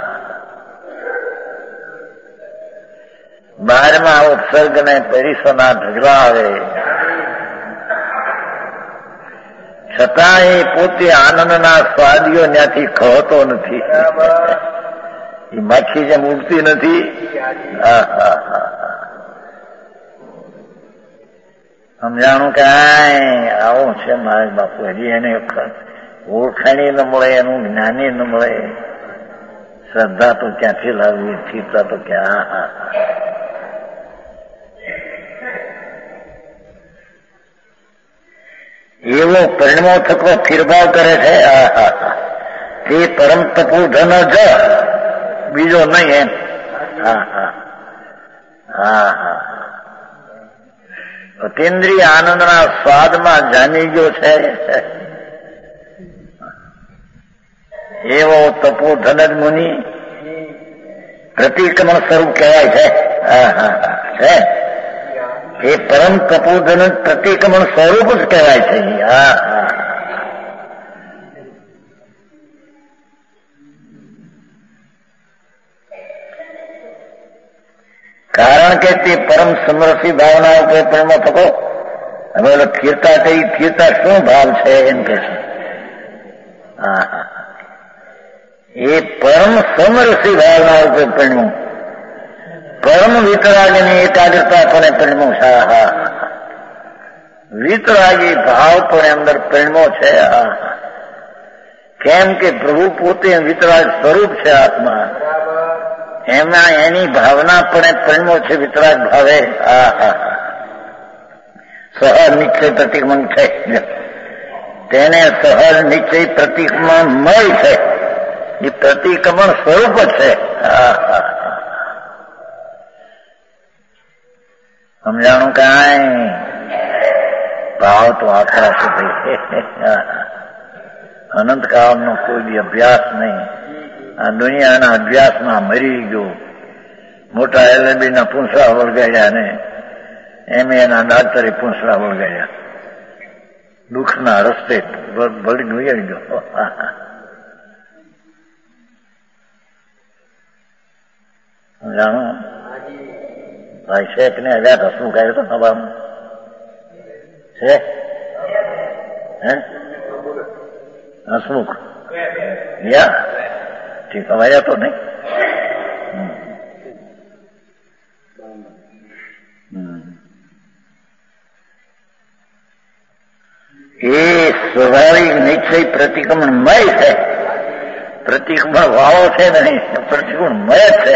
બારમાં ઉત્સર્ગ ને પરિસરના ઢગલા આવે છતાં એ પોતે આનંદના સ્વાદીઓ ત્યાંથી ખોતો નથી. એ માખી જેમ ઉડતી નથી. સમજાણું કાંઈ આવું છે મારા બાપુ. હજી એને ઓળખાણી ન મળે, એનું જ્ઞાની ન મળે. શ્રદ્ધા તો ક્યાંથી લાવવી, સ્થિરતા તો ક્યાં. હા હા એવો પરિણમો થકો ફેરફાર કરે છે. તે પરમ તપોધન જ બીજો નહીં એમ. હા હા હા હા અતિન્દ્રિય આનંદના સ્વાદમાં જામી ગયો છે એવો તપોધન જ મુનિ પ્રતિક્રમણ સ્વરૂપ કહેવાય છે. હા હા છે એ પરમ તપોધન પ્રતિક્રમણ સ્વરૂપ જ કહેવાય છે. હા હા કારણ કે તે પરમ સમરસી ભાવના ઉપર પરિણમો થકો. હવે ઓલો સ્થિરતા કઈ સ્થિરતા શું ભાવ છે એમ કે છે. હા હા એ પરમ સમરસી ભાવના ઉપર પરિણમો, પરમ વિતરાગની એકાગ્રતા પણ પરિણમો છે. હા વિતરાગી ભાવ પણ અંદર પરિણમો છે. હા કેમ કે પ્રભુ પોતે વિતરાગ સ્વરૂપ છે આત્મા, એમાં એની ભાવના પણ પરિણમો છે વિતરાગ ભાવે. હા હા સહજ નિશ્ચય પ્રતિક્રમણ છે તેને સહજ નિશ્ચય પ્રતિક્રમણ મય છે. એ પ્રતિક્રમણ સ્વરૂપ જ છે. સમજાણું કાંઈ ભાવ તો આખરા છે ભાઈ. અનંતકાળનો કોઈ બી અભ્યાસ નહીં. આ દુનિયાના અભ્યાસમાં મરી ગયો. મોટા એલએલબી ના પૂંછડા વળગાડ્યા ને એમ એના ડાક્ટરે પૂંછડા વળગાડ્યા. દુઃખના રસ્તે ભળી ગુજરી ગયો. જાણો ભાઈ શેખ ને હજાર હસવું કહ્યું તો સભામાં છે હે હસમુખ યા ઠીક હવાયા તો નહીં. એ સ્વાભાવિક નિશ્ચય પ્રતિક્રમણમય છે. પ્રતિક્રમણ ભાવો છે નહીં, પ્રતિક્રમણમય છે.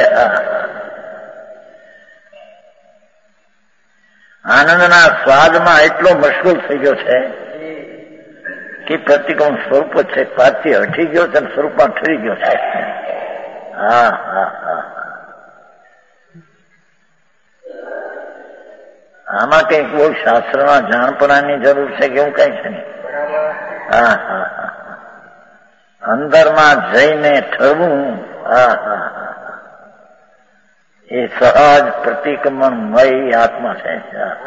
આનંદના સ્વાદમાં એટલો મશગુલ થઈ ગયો છે કે પ્રતિક્રમણ સ્વરૂપ જ છે. પારથી હટી ગયો છે, સ્વરૂપમાં ઠરી ગયો છે. હા હા હા આમાં કંઈક બહુ શાસ્ત્રમાં જાણપણાની જરૂર છે કે એવું કઈ છે નહીં. હા હા હા અંદરમાં જઈને ઠરવું. હા હા હા એ સહજ પ્રતિક્રમણમય આત્મા છે.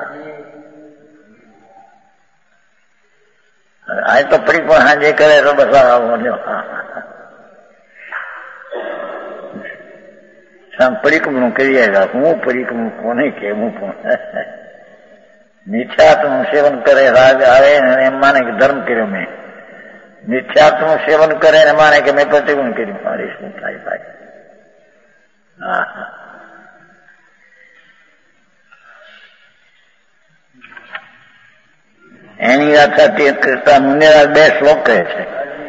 આ તો પરિક્રમણ હાજે કરે તો બસ પરિક્રમણ કરી આવ્યા. હું પરિક્રમણ કોને કે હું પણ મિથ્યાત્વનું સેવન કરે રાગ આવે એમ માને કે ધર્મ કર્યો મેં. મિથ્યાત્વનું સેવન કરે ને માને કે મેં પ્રતિક્રમણ કર્યું. મારી શું થાય ભાઈ? હા હા એની વાત કરતા મુનિરાજ બે શ્લોક કહે છે.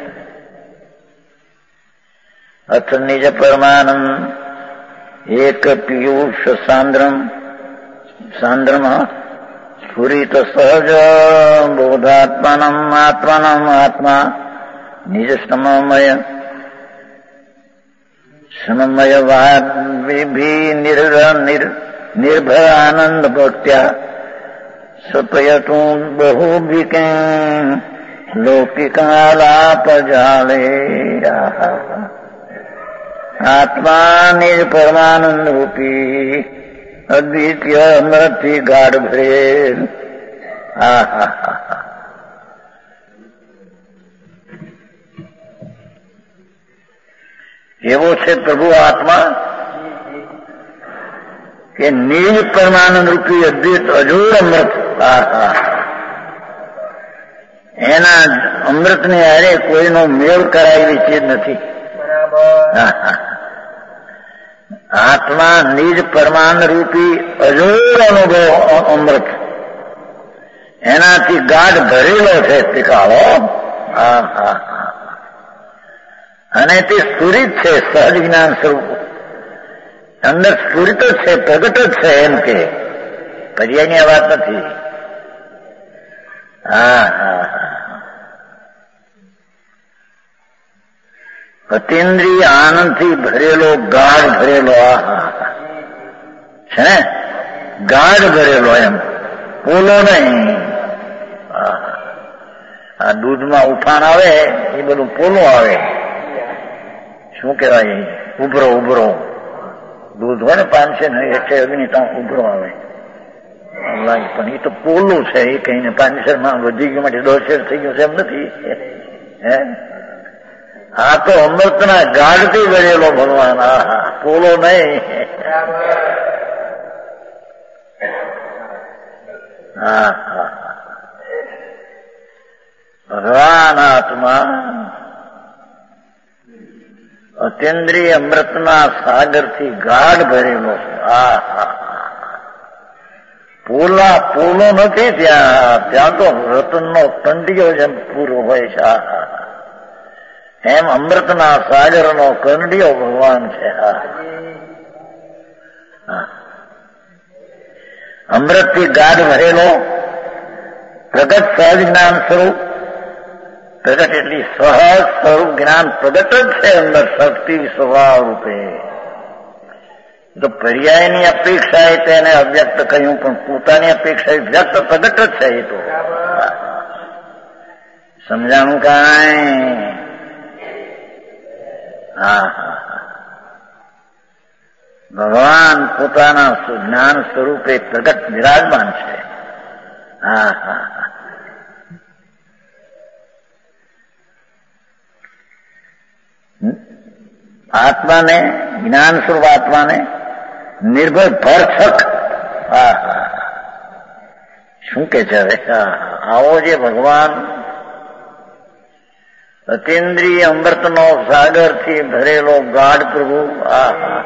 અથ નિજ પરમાનંદ એક પિયુષ સાંદ્રમ સાંદ્રમ સ્ફુરિત સહજ બોધાત્માનમ આત્માનમ આત્મા નિજ સમમય સમમય વાદ વિભી નિર્ભર આનંદ ભક્ત્યા સપયતું બહુભિકે લૌકિકાલાપ જાલે. આત્મા નિજ પરમાનંદ રૂપી અદ્વિતીય અમરથી ગાઢ ભરેલ. એવો છે પ્રભુ આત્મા કે નિજ પરમાનંદ રૂપી અદ્વૈત અજોડ અમૃત. એના અમૃતની હારે કોઈનો મેળ કરાય એવી ચીજ નથી. આત્મા નિજ પરમાનંદ રૂપી અજોડ અનુભવ અમૃત એનાથી ગાઢ ભરેલો છે ટીકાળો. અને તે સ્ફુરિત છે સહજ જ્ઞાન સ્વરૂપ. અંદર સ્ફુરિત જ છે, પ્રગટ જ છે. એમ કે પર્યાયની વાત નથી. હા હા હા અતિન્દ્રિય આનંદથી ભરેલો ગાઢ ભરેલો. આ છે ને ગાઢ ભરેલો એમ પોલો નહીં. આ દૂધમાં ઉફાણ આવે એ બધું પોલો આવે. શું કહેવાય? ઉભરો ઉભરો દૂધ હોય ને પાંચસો ને એટલે અગ્નિ તો ઉભરો આવે. પણ એ તો પોલું છે. એ કહીને પાંચસો માં વધી ગયું માટે દોઢસેર થઈ ગયું છે એમ નથી. હે આ તો અમૃતના ગાઢથી ભરેલો ભગવાન. આ પોલો નહીં. હા હા ભગવાન આત્મા અતિન્દ્રિય અમૃતના સાગરથી ગાઢ ભરેલો છે. આ હા પોલા પોલો નથી ત્યાં. ત્યાં તો રતનનો કંડિયો જેમ પૂરો હોય છે. આ એમ અમૃતના સાગરનો કંડિયો ભગવાન છે. અમૃતથી ગાઢ ભરેલો પ્રગટ સહજ જ્ઞાન સ્વરૂપ પ્રગટ એટલી સહજ સ્વરૂપ જ્ઞાન પ્રગટ જ છે અંદર શક્તિ સ્વભાવ રૂપે. તો પર્યાયની અપેક્ષા એ તેને અવ્યક્ત કહ્યું, પણ પોતાની અપેક્ષા વ્યક્ત પ્રગટ જ છે. એ તો સમજાણું કાંઈ? હા હા ભગવાન પોતાના જ્ઞાન સ્વરૂપે પ્રગટ વિરાજમાન છે. હા હા હા આત્માને, જ્ઞાન સ્વરૂપ આત્માને નિર્ભય ભરસક. હા હા શું કે છે હવે? આવો જે ભગવાન અતિન્દ્રિય અમૃતનો સાગરથી ભરેલો ગાઢ પ્રભુ. આ હા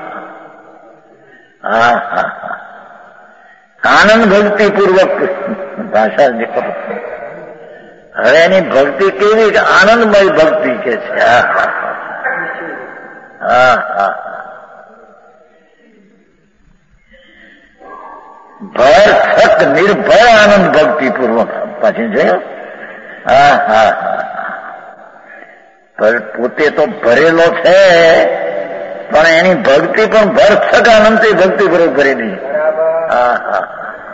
હા હા હા આનંદ ભક્તિ પૂર્વક ભાષા દેખો. હવે એની ભક્તિ કેવી? આનંદમય ભક્તિ કે છે. હા હા હા હા ભરસક નિર્ભય આનંદ ભક્તિ પૂર્વક. પછી જોયો? હા હા હા પોતે તો ભરેલો છે, પણ એની ભક્તિ પણ ભરસક આનંદથી ભક્તિ પૂર્વક ભરેલી. હા હા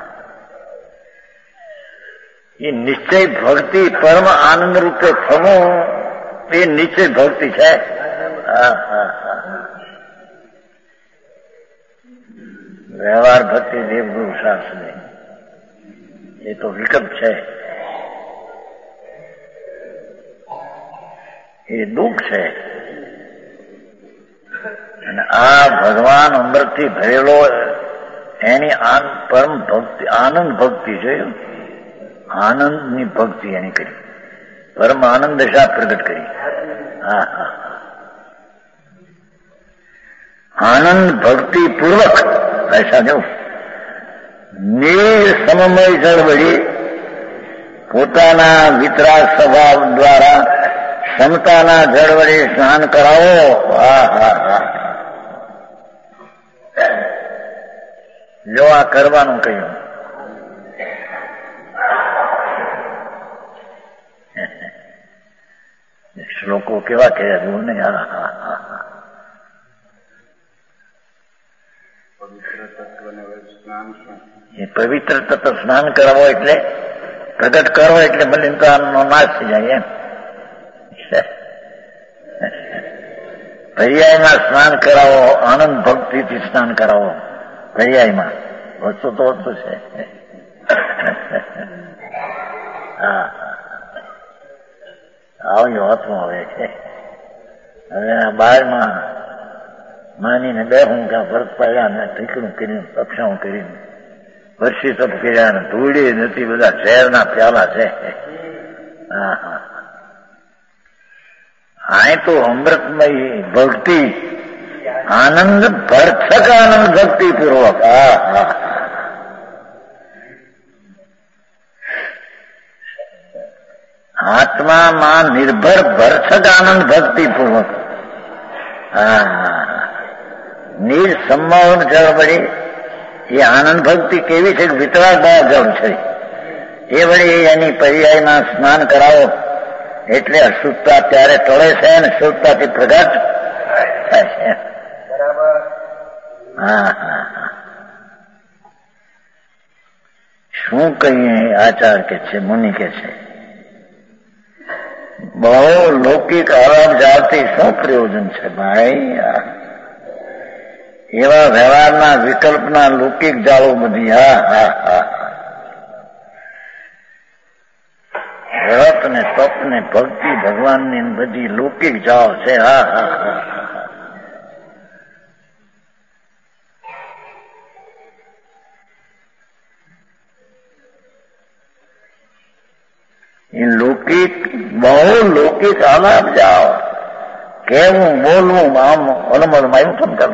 એ નિશ્ચય ભક્તિ પરમ આનંદ રૂપે થવું એ નિશ્ચય ભક્તિ છે. હા હા હા વ્યવહાર ભક્તિ દેવગુરુ શાસ્ત્ર એ તો વિકલ્પ છે. એ દુઃખ છે. અને આ ભગવાન અમૃતથી ભરેલો એની પરમ ભક્તિ આનંદ ભક્તિ જોયું. આનંદની ભક્તિ એની કરી, પરમ આનંદ દશા પ્રગટ કરી. હા હા આનંદ ભક્તિ પૂર્વક ऐसा जो નિર સમમય ચળવળી પોતાના વિતરાગ સ્વભાવ દ્વારા ક્ષમતાના જળ વડે સ્નાન કરાવો. હા હા હા જો આ કરવાનું કહ્યું. શ્લોકો કેવા કહેવા જોવું નહીં. હા હા હા હા એ પવિત્ર તત્વ સ્નાન કરાવો એટલે પ્રગટ કરો એટલે મલિનતાનો નાશ થઈ જાય. એમ પર્યાયમાં સ્નાન કરાવો, આનંદ ભક્તિથી સ્નાન કરાવો. પર્યાયમાં વસ્તુ તો વસ્તુ છે. હા આવ્યો હાથમાં હવે છે. હવે આ બારમાં માનીને બે હું ક્યાં ભરત પાડ્યા ને ઠીકડું કરીને પક્ષાઓ કરીને વર્ષી તપ કર્યા ને ધૂળી નથી, બધા ઝેરના પ્યાલા છે. હા હા આ તો અમૃતમય ભક્તિ આનંદ ભરસક આનંદ ભક્તિ પૂર્વક. હા હા આત્મામાં નિર્ભર ભરસક આનંદ ભક્તિ પૂર્વક. હા હા નિર્સંમોહન ચળવળી એ આનંદ ભક્તિ કેવી છે? વિતરાગ ભાવ જળ છે. એ વળી એની પર્યાયમાં સ્નાન કરાવો એટલે અશુદ્ધતા ત્યારે ટળે છે અને શુદ્ધતાથી પ્રગટ થાય છે. હા હા હા શું કહીએ? આચાર કે છે, મુનિ કે છે, બહુ લૌકિક આરામ જાળથી શું પ્રયોજન છે ભાઈ? એવા વ્યવહારના વિકલ્પના લૌકિક જાળો બધી. હા હા હા વ્રત ને તપ ને ભક્તિ ભગવાનની બધી લૌકિક જાળ છે. હા હા હા એ લૌકિક બહુ લૌકિક આલાપ જાઓ. કેવું બોલવું આમ અલમલમાં એવું પણ કરવું.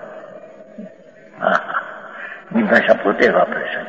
હા એ ભાષા પોતે વાપરે છે.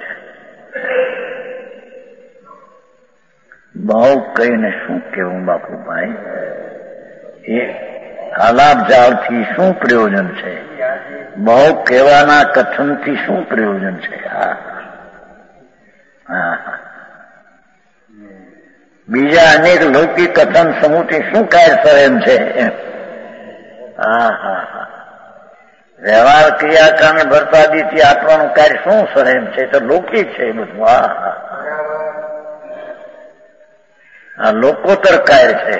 બહુ કહીને શું કેવું બાપુભાઈ? એ આલાપ જાળથી શું પ્રયોજન છે? બહુ કહેવાના કથનથી શું પ્રયોજન છે? હા હા બીજા અનેક લૌકિક કથન સમૂહથી શું કાર્ય સરે એમ છે? હા હા હા વ્યવહાર ક્રિયાકાંડ ભરતાદીથી આત્માનું કાર્ય શું સરે એમ છે? તો લૌકિક છે એ બધું. હા હા આ લોકોત્તર કાર્ય છે.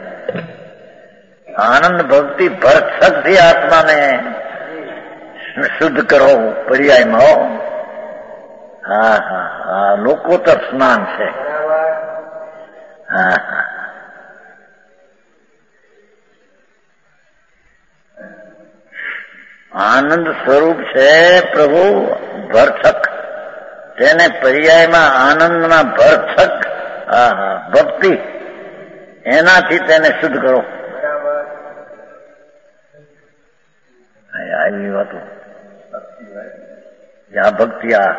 આનંદ ભક્તિ ભરસકથી આત્માને શુદ્ધ કરો પર્યાયમાં. હા હા હા લોકોત્તર સ્નાન છે. હા હા આનંદ સ્વરૂપ છે પ્રભુ ભરસક. તેને પર્યાયમાં આનંદના ભરસક હા હા ભક્તિ એનાથી તેને શુદ્ધ કરો. આવી વાતો આ ભક્તિ આ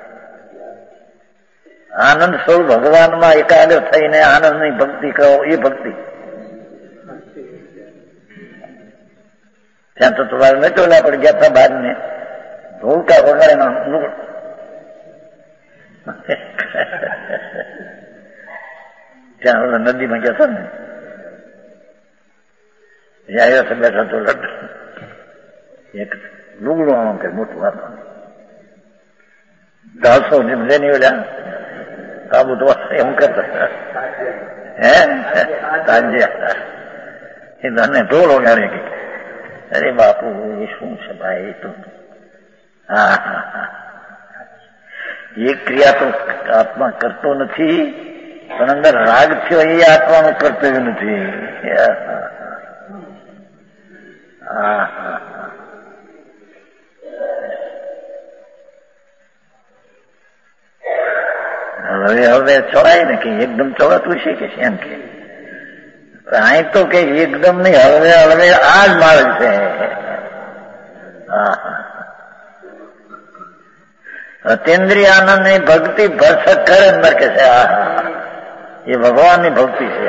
આનંદ સ્વરૂપ ભગવાનમાં એકાગ્ર થઈને આનંદની ભક્તિ કરો એ ભક્તિ. ત્યાં તો તમારે મેટોલા પડી ગયા હતા બહાર ને ભૂલકા વગાડે ત્યાં નદીમાં ગયા હતા ને આવ્યા છે બેઠા તો લડ એક લુગડું આમ કે મોટું આપવાનું ઢાલસો જેની ઓલા કાબુ તો એમ કરતા હે તાંજ્યા એ તને ઢોળ વગાડે કે અરે બાપુ એ શું છે ભાઈ તો હા હા હા એ ક્રિયા તો આત્મા કરતો નથી પણ અંદર રાગ થયો એ આત્માનું કર્તવ્ય નથી. હા હા હવે હવે ચડાય ને કે એકદમ ચડાતું છે કે એમ કે અહીં તો કે એકદમ નહીં હળવે હળવે આ જ માર્ગ છે. હા હા અતિન્દ્રિય આનંદ ની ભક્તિ ભરસક કરે અંદર કે છે. હા હા એ ભગવાનની ભક્તિ છે.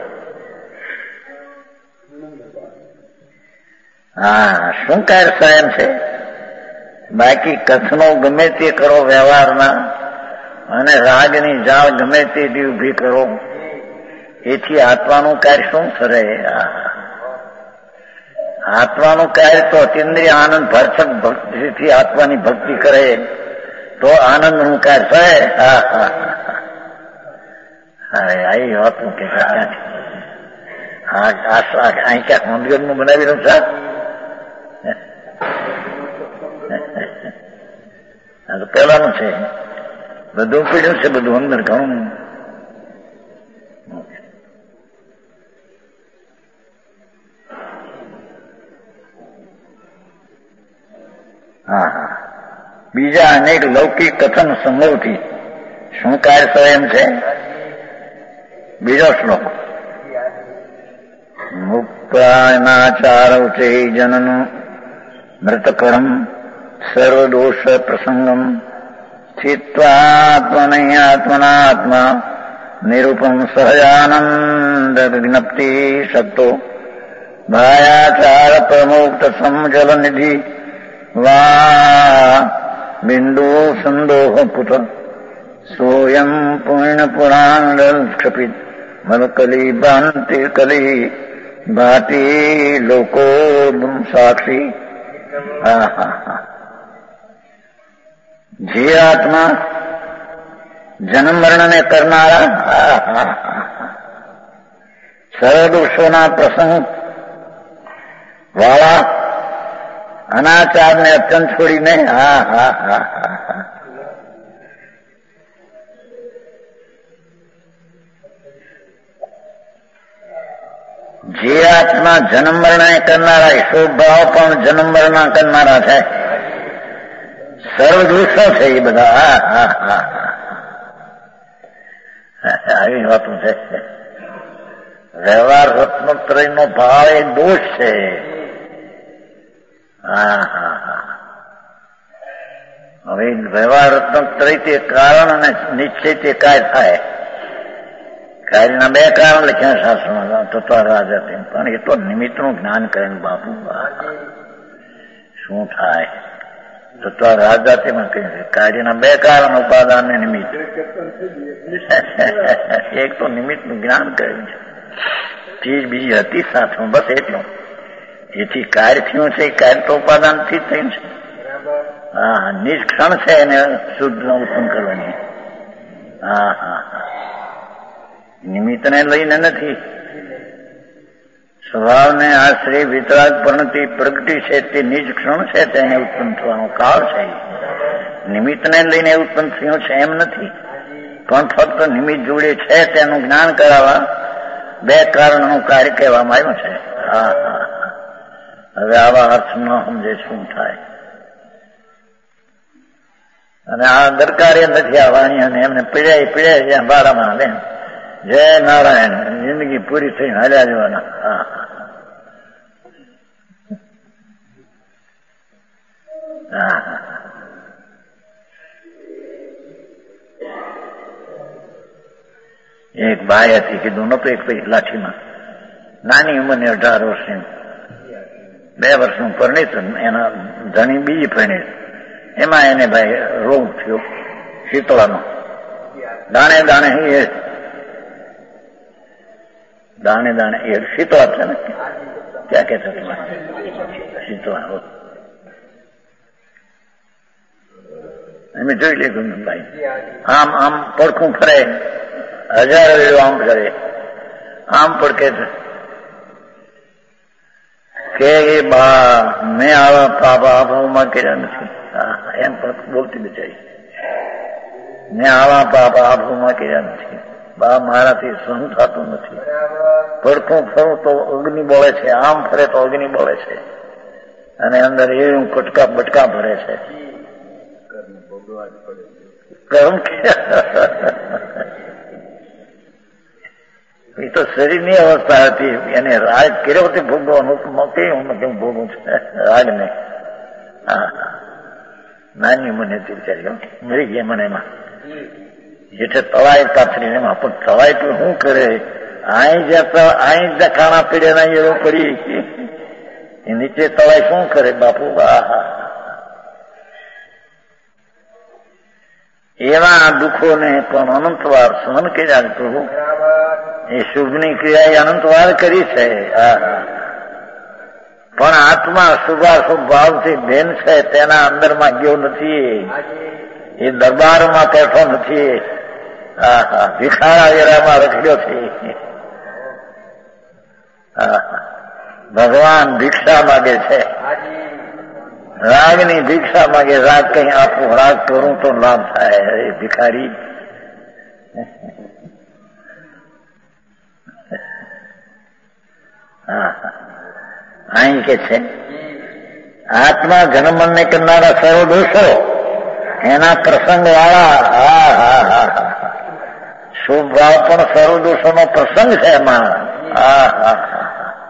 હા શું કાર્ય સ્વયં છે? બાકી કથનો ગમે તે કરો વ્યવહારના અને રાગની જાળ ગમે તેથી ઉભી કરો એથી આત્માનું કાર્ય શું કરે? આત્માનું કાર્ય તો અતિન્દ્રિય આનંદ ભરસક ભક્તિથી આત્માની ભક્તિ કરે તો આનંદનું કાર્ય થાય. હા હા હા આવી વાત હું કે અહીં ક્યાંક મંદિરનું બનાવી રહ્યું છે. આ તો પેલાનું છે બધું પીડ્યું છે બધું અંદર ઘણું. હા હા બીજા અનેક લૌકિક કથન સમૂહથી શું કાર્ય સ્વયં છે? બીજો શ્લોક મુક્તાનાચારૌ ચે જનનું મૃતકરમ સર્વદોષ પ્રસંગમ સ્થિત્વાત્મનૈયાત્મનાત્મા નિરૂપમ સહજાનંદ વિજ્ઞપ્તિ શક્તો ભાયાચાર પ્રમુક્ત સમજલ નિધિ વા બિંદુ સંદોહ પુત સોયમ પુણ્ય પુરાણ ક્ષપિત મલકલી ભ્રાંતિ કલી ભાતી લોકો સાક્ષી. હા હા હા જે આત્મા જન્મ મરણને કરનારા હા હા સર્વદોષોના પ્રસંગ વાળા અનાચારને અત્યંત છોડીને હા હા હા હા જે આત્મા જન્મ મરણને કરનારા ઈશ્વરભાવ પણ જન્મ મરણ કરનારા છે. સર્વદોષો છે એ બધા. હા હા હા આવી વાતું છે. વ્યવહાર રત્નોત્તરય નો ભાવ એ દોષ છે. હા હા હા હવે વ્યવહાર રત્નોત્તરય તે કારણ અને નિશ્ચય તે કાર્ય થાય. કાર્યના બે કારણ લખ્યા શાસ્ત્રમાં તત્વરાજા પણ એ તો નિમિત્તનું જ્ઞાન કરે બાપુ શું થાય. તો આ રાજજાતિમાં કહે છે કાર્યના બે કારણ ઉપાદાન ને નિમિત્ત. એક તો નિમિત્તનું જ્ઞાન કર્યું છે, ચીજ બીજી હતી સાથમાં, બસ એટલું. એથી કાર્ય થયું છે, કાર્ય તો ઉપાદાનથી જ થયું છે. હા, નિષ્ક્ષણ છે એને શુદ્ધ ઉત્પન્ન કરવાની. હા હા હા, નિમિત્તને લઈને નથી. સ્વભાવને આશ્રય વિતરાગ પ્રણતિ પ્રગતિ છે તે નિષ્ક્ષણ છે, તેને ઉત્પન્ન થવાનો કાળ છે. નિમિત્તને લઈને ઉત્પન્ન થયું છે એમ નથી, પણ ફક્ત નિમિત્ત જોડે છે તેનું જ્ઞાન કરાવવા બે કારણનું કાર્ય કહેવામાં આવ્યું છે. હા હા, હવે આવા અર્થ ન સમજે શું થાય. અને આ દરકારે નથી આ વાણી, અને એમને પીડાય પીડાય જ્યાં બારામાં લે જય નારાયણ, જિંદગી પૂરી થઈને હાલ્યા જવાના. હા હા હા, એક ભાઈ હતી, કીધું નતું એક પછી લાઠીમાં, નાની ઉંમરની અઢાર વર્ષની, બે વર્ષનું પરિણીત, એના ધણી બીજી પરિણીત. એમાં એને ભાઈ રોગ થયો શીતળાનો, દાણે દાણે એ દાણે દાણે એ શીતળા છે ને, ક્યાં કે શીતળા રોગ. એમ જોઈ લીધું ભાઈ, આમ આમ પડખું ફરે, હજાર વેળો આમ કરે, આમ પડકે કે એ બા મેં આવા પાપા આભાવમાં કર્યા નથી. એમ પણ બોલતી બિચારી, મેં આવા પાપા આભાવમાં કર્યા નથી, બા મારાથી સહન થતું નથી. પડખું ફરું તો અગ્નિ બોલે છે, આમ ફરે તો અગ્નિ બોલે છે, અને અંદર એવું કટકા બટકા ભરે છે. કર્મ એ તો શરીરની અવસ્થા હતી, એને રાગ કર્યો તે ભોગવવાનું કેવું કેવું ભોગવું છે રાગને. હા, નાની મને બિચારી મરી ગયા મને એમાં. જેઠે તળાઈ પાથરીને એમાં પણ તળાઈ તો શું કરે, અહીં જતા અહીં દખાણા પીડે ના એવું પડી, એ નીચે તળાઈ શું કરે બાપુ. આહા, એવા દુઃખોને પણ અનંતવાર સહન કર્યા પ્રભુ. એ શુભની ક્રિયા એ અનંતવાર કરી છે. પણ આત્મા શુભાશુભ ભાવથી ભેન છે, તેના અંદરમાં ગયો નથી, એ દરબારમાં બેઠો નથી. હા હા, ભિખારા વેરામાં રખડ્યો છે. ભગવાન ભિક્ષા માગે છે, રાગની ભિક્ષા માગે. રાગ કઈ આપું, રાગ કરું તો લાભ થાય. એ ભિખારી અહીં કે છે આત્મા જન્મને કરનારા સર્વ દોષો એના પ્રસંગ વાળા. હા હા હા હા, શુભ ભાવ પણ સર્વ દોષોનો પ્રસંગ છે એમાં. હા હા હા,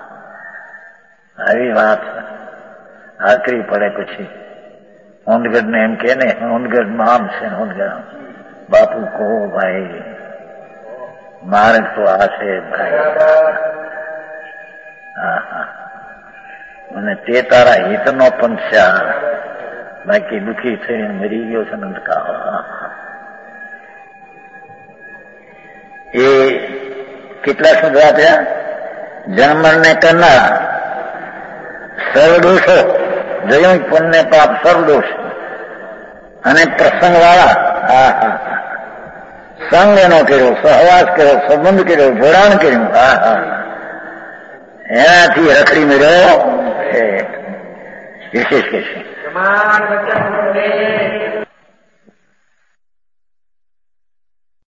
આવી વાત આકરી પડે. પછી હોંદગઢ ને એમ કે ને, હોંદગઢ નામ છે હોંદગઢ. બાપુ કહો ભાઈ, માર્ગ તો આ છે ભાઈ. હા હા, અને તે તારા હિતનો પણ છે, બાકી દુઃખી થઈને મરી ગયો છે નંદકા. એ કેટલા સુધી આપ્યા? જન્મને કરનાર સર્વદોષો, જયું પુણ્ય પાપ સર્વદોષ અને પ્રસંગ વાળા. હા હા, સંગ એનો કર્યો, સહવાસ કર્યો, સંબંધ કર્યો, જોડાણ કર્યું. હા હા, એનાથી રખડી મેળ્યો છે. વિશેષ કે છે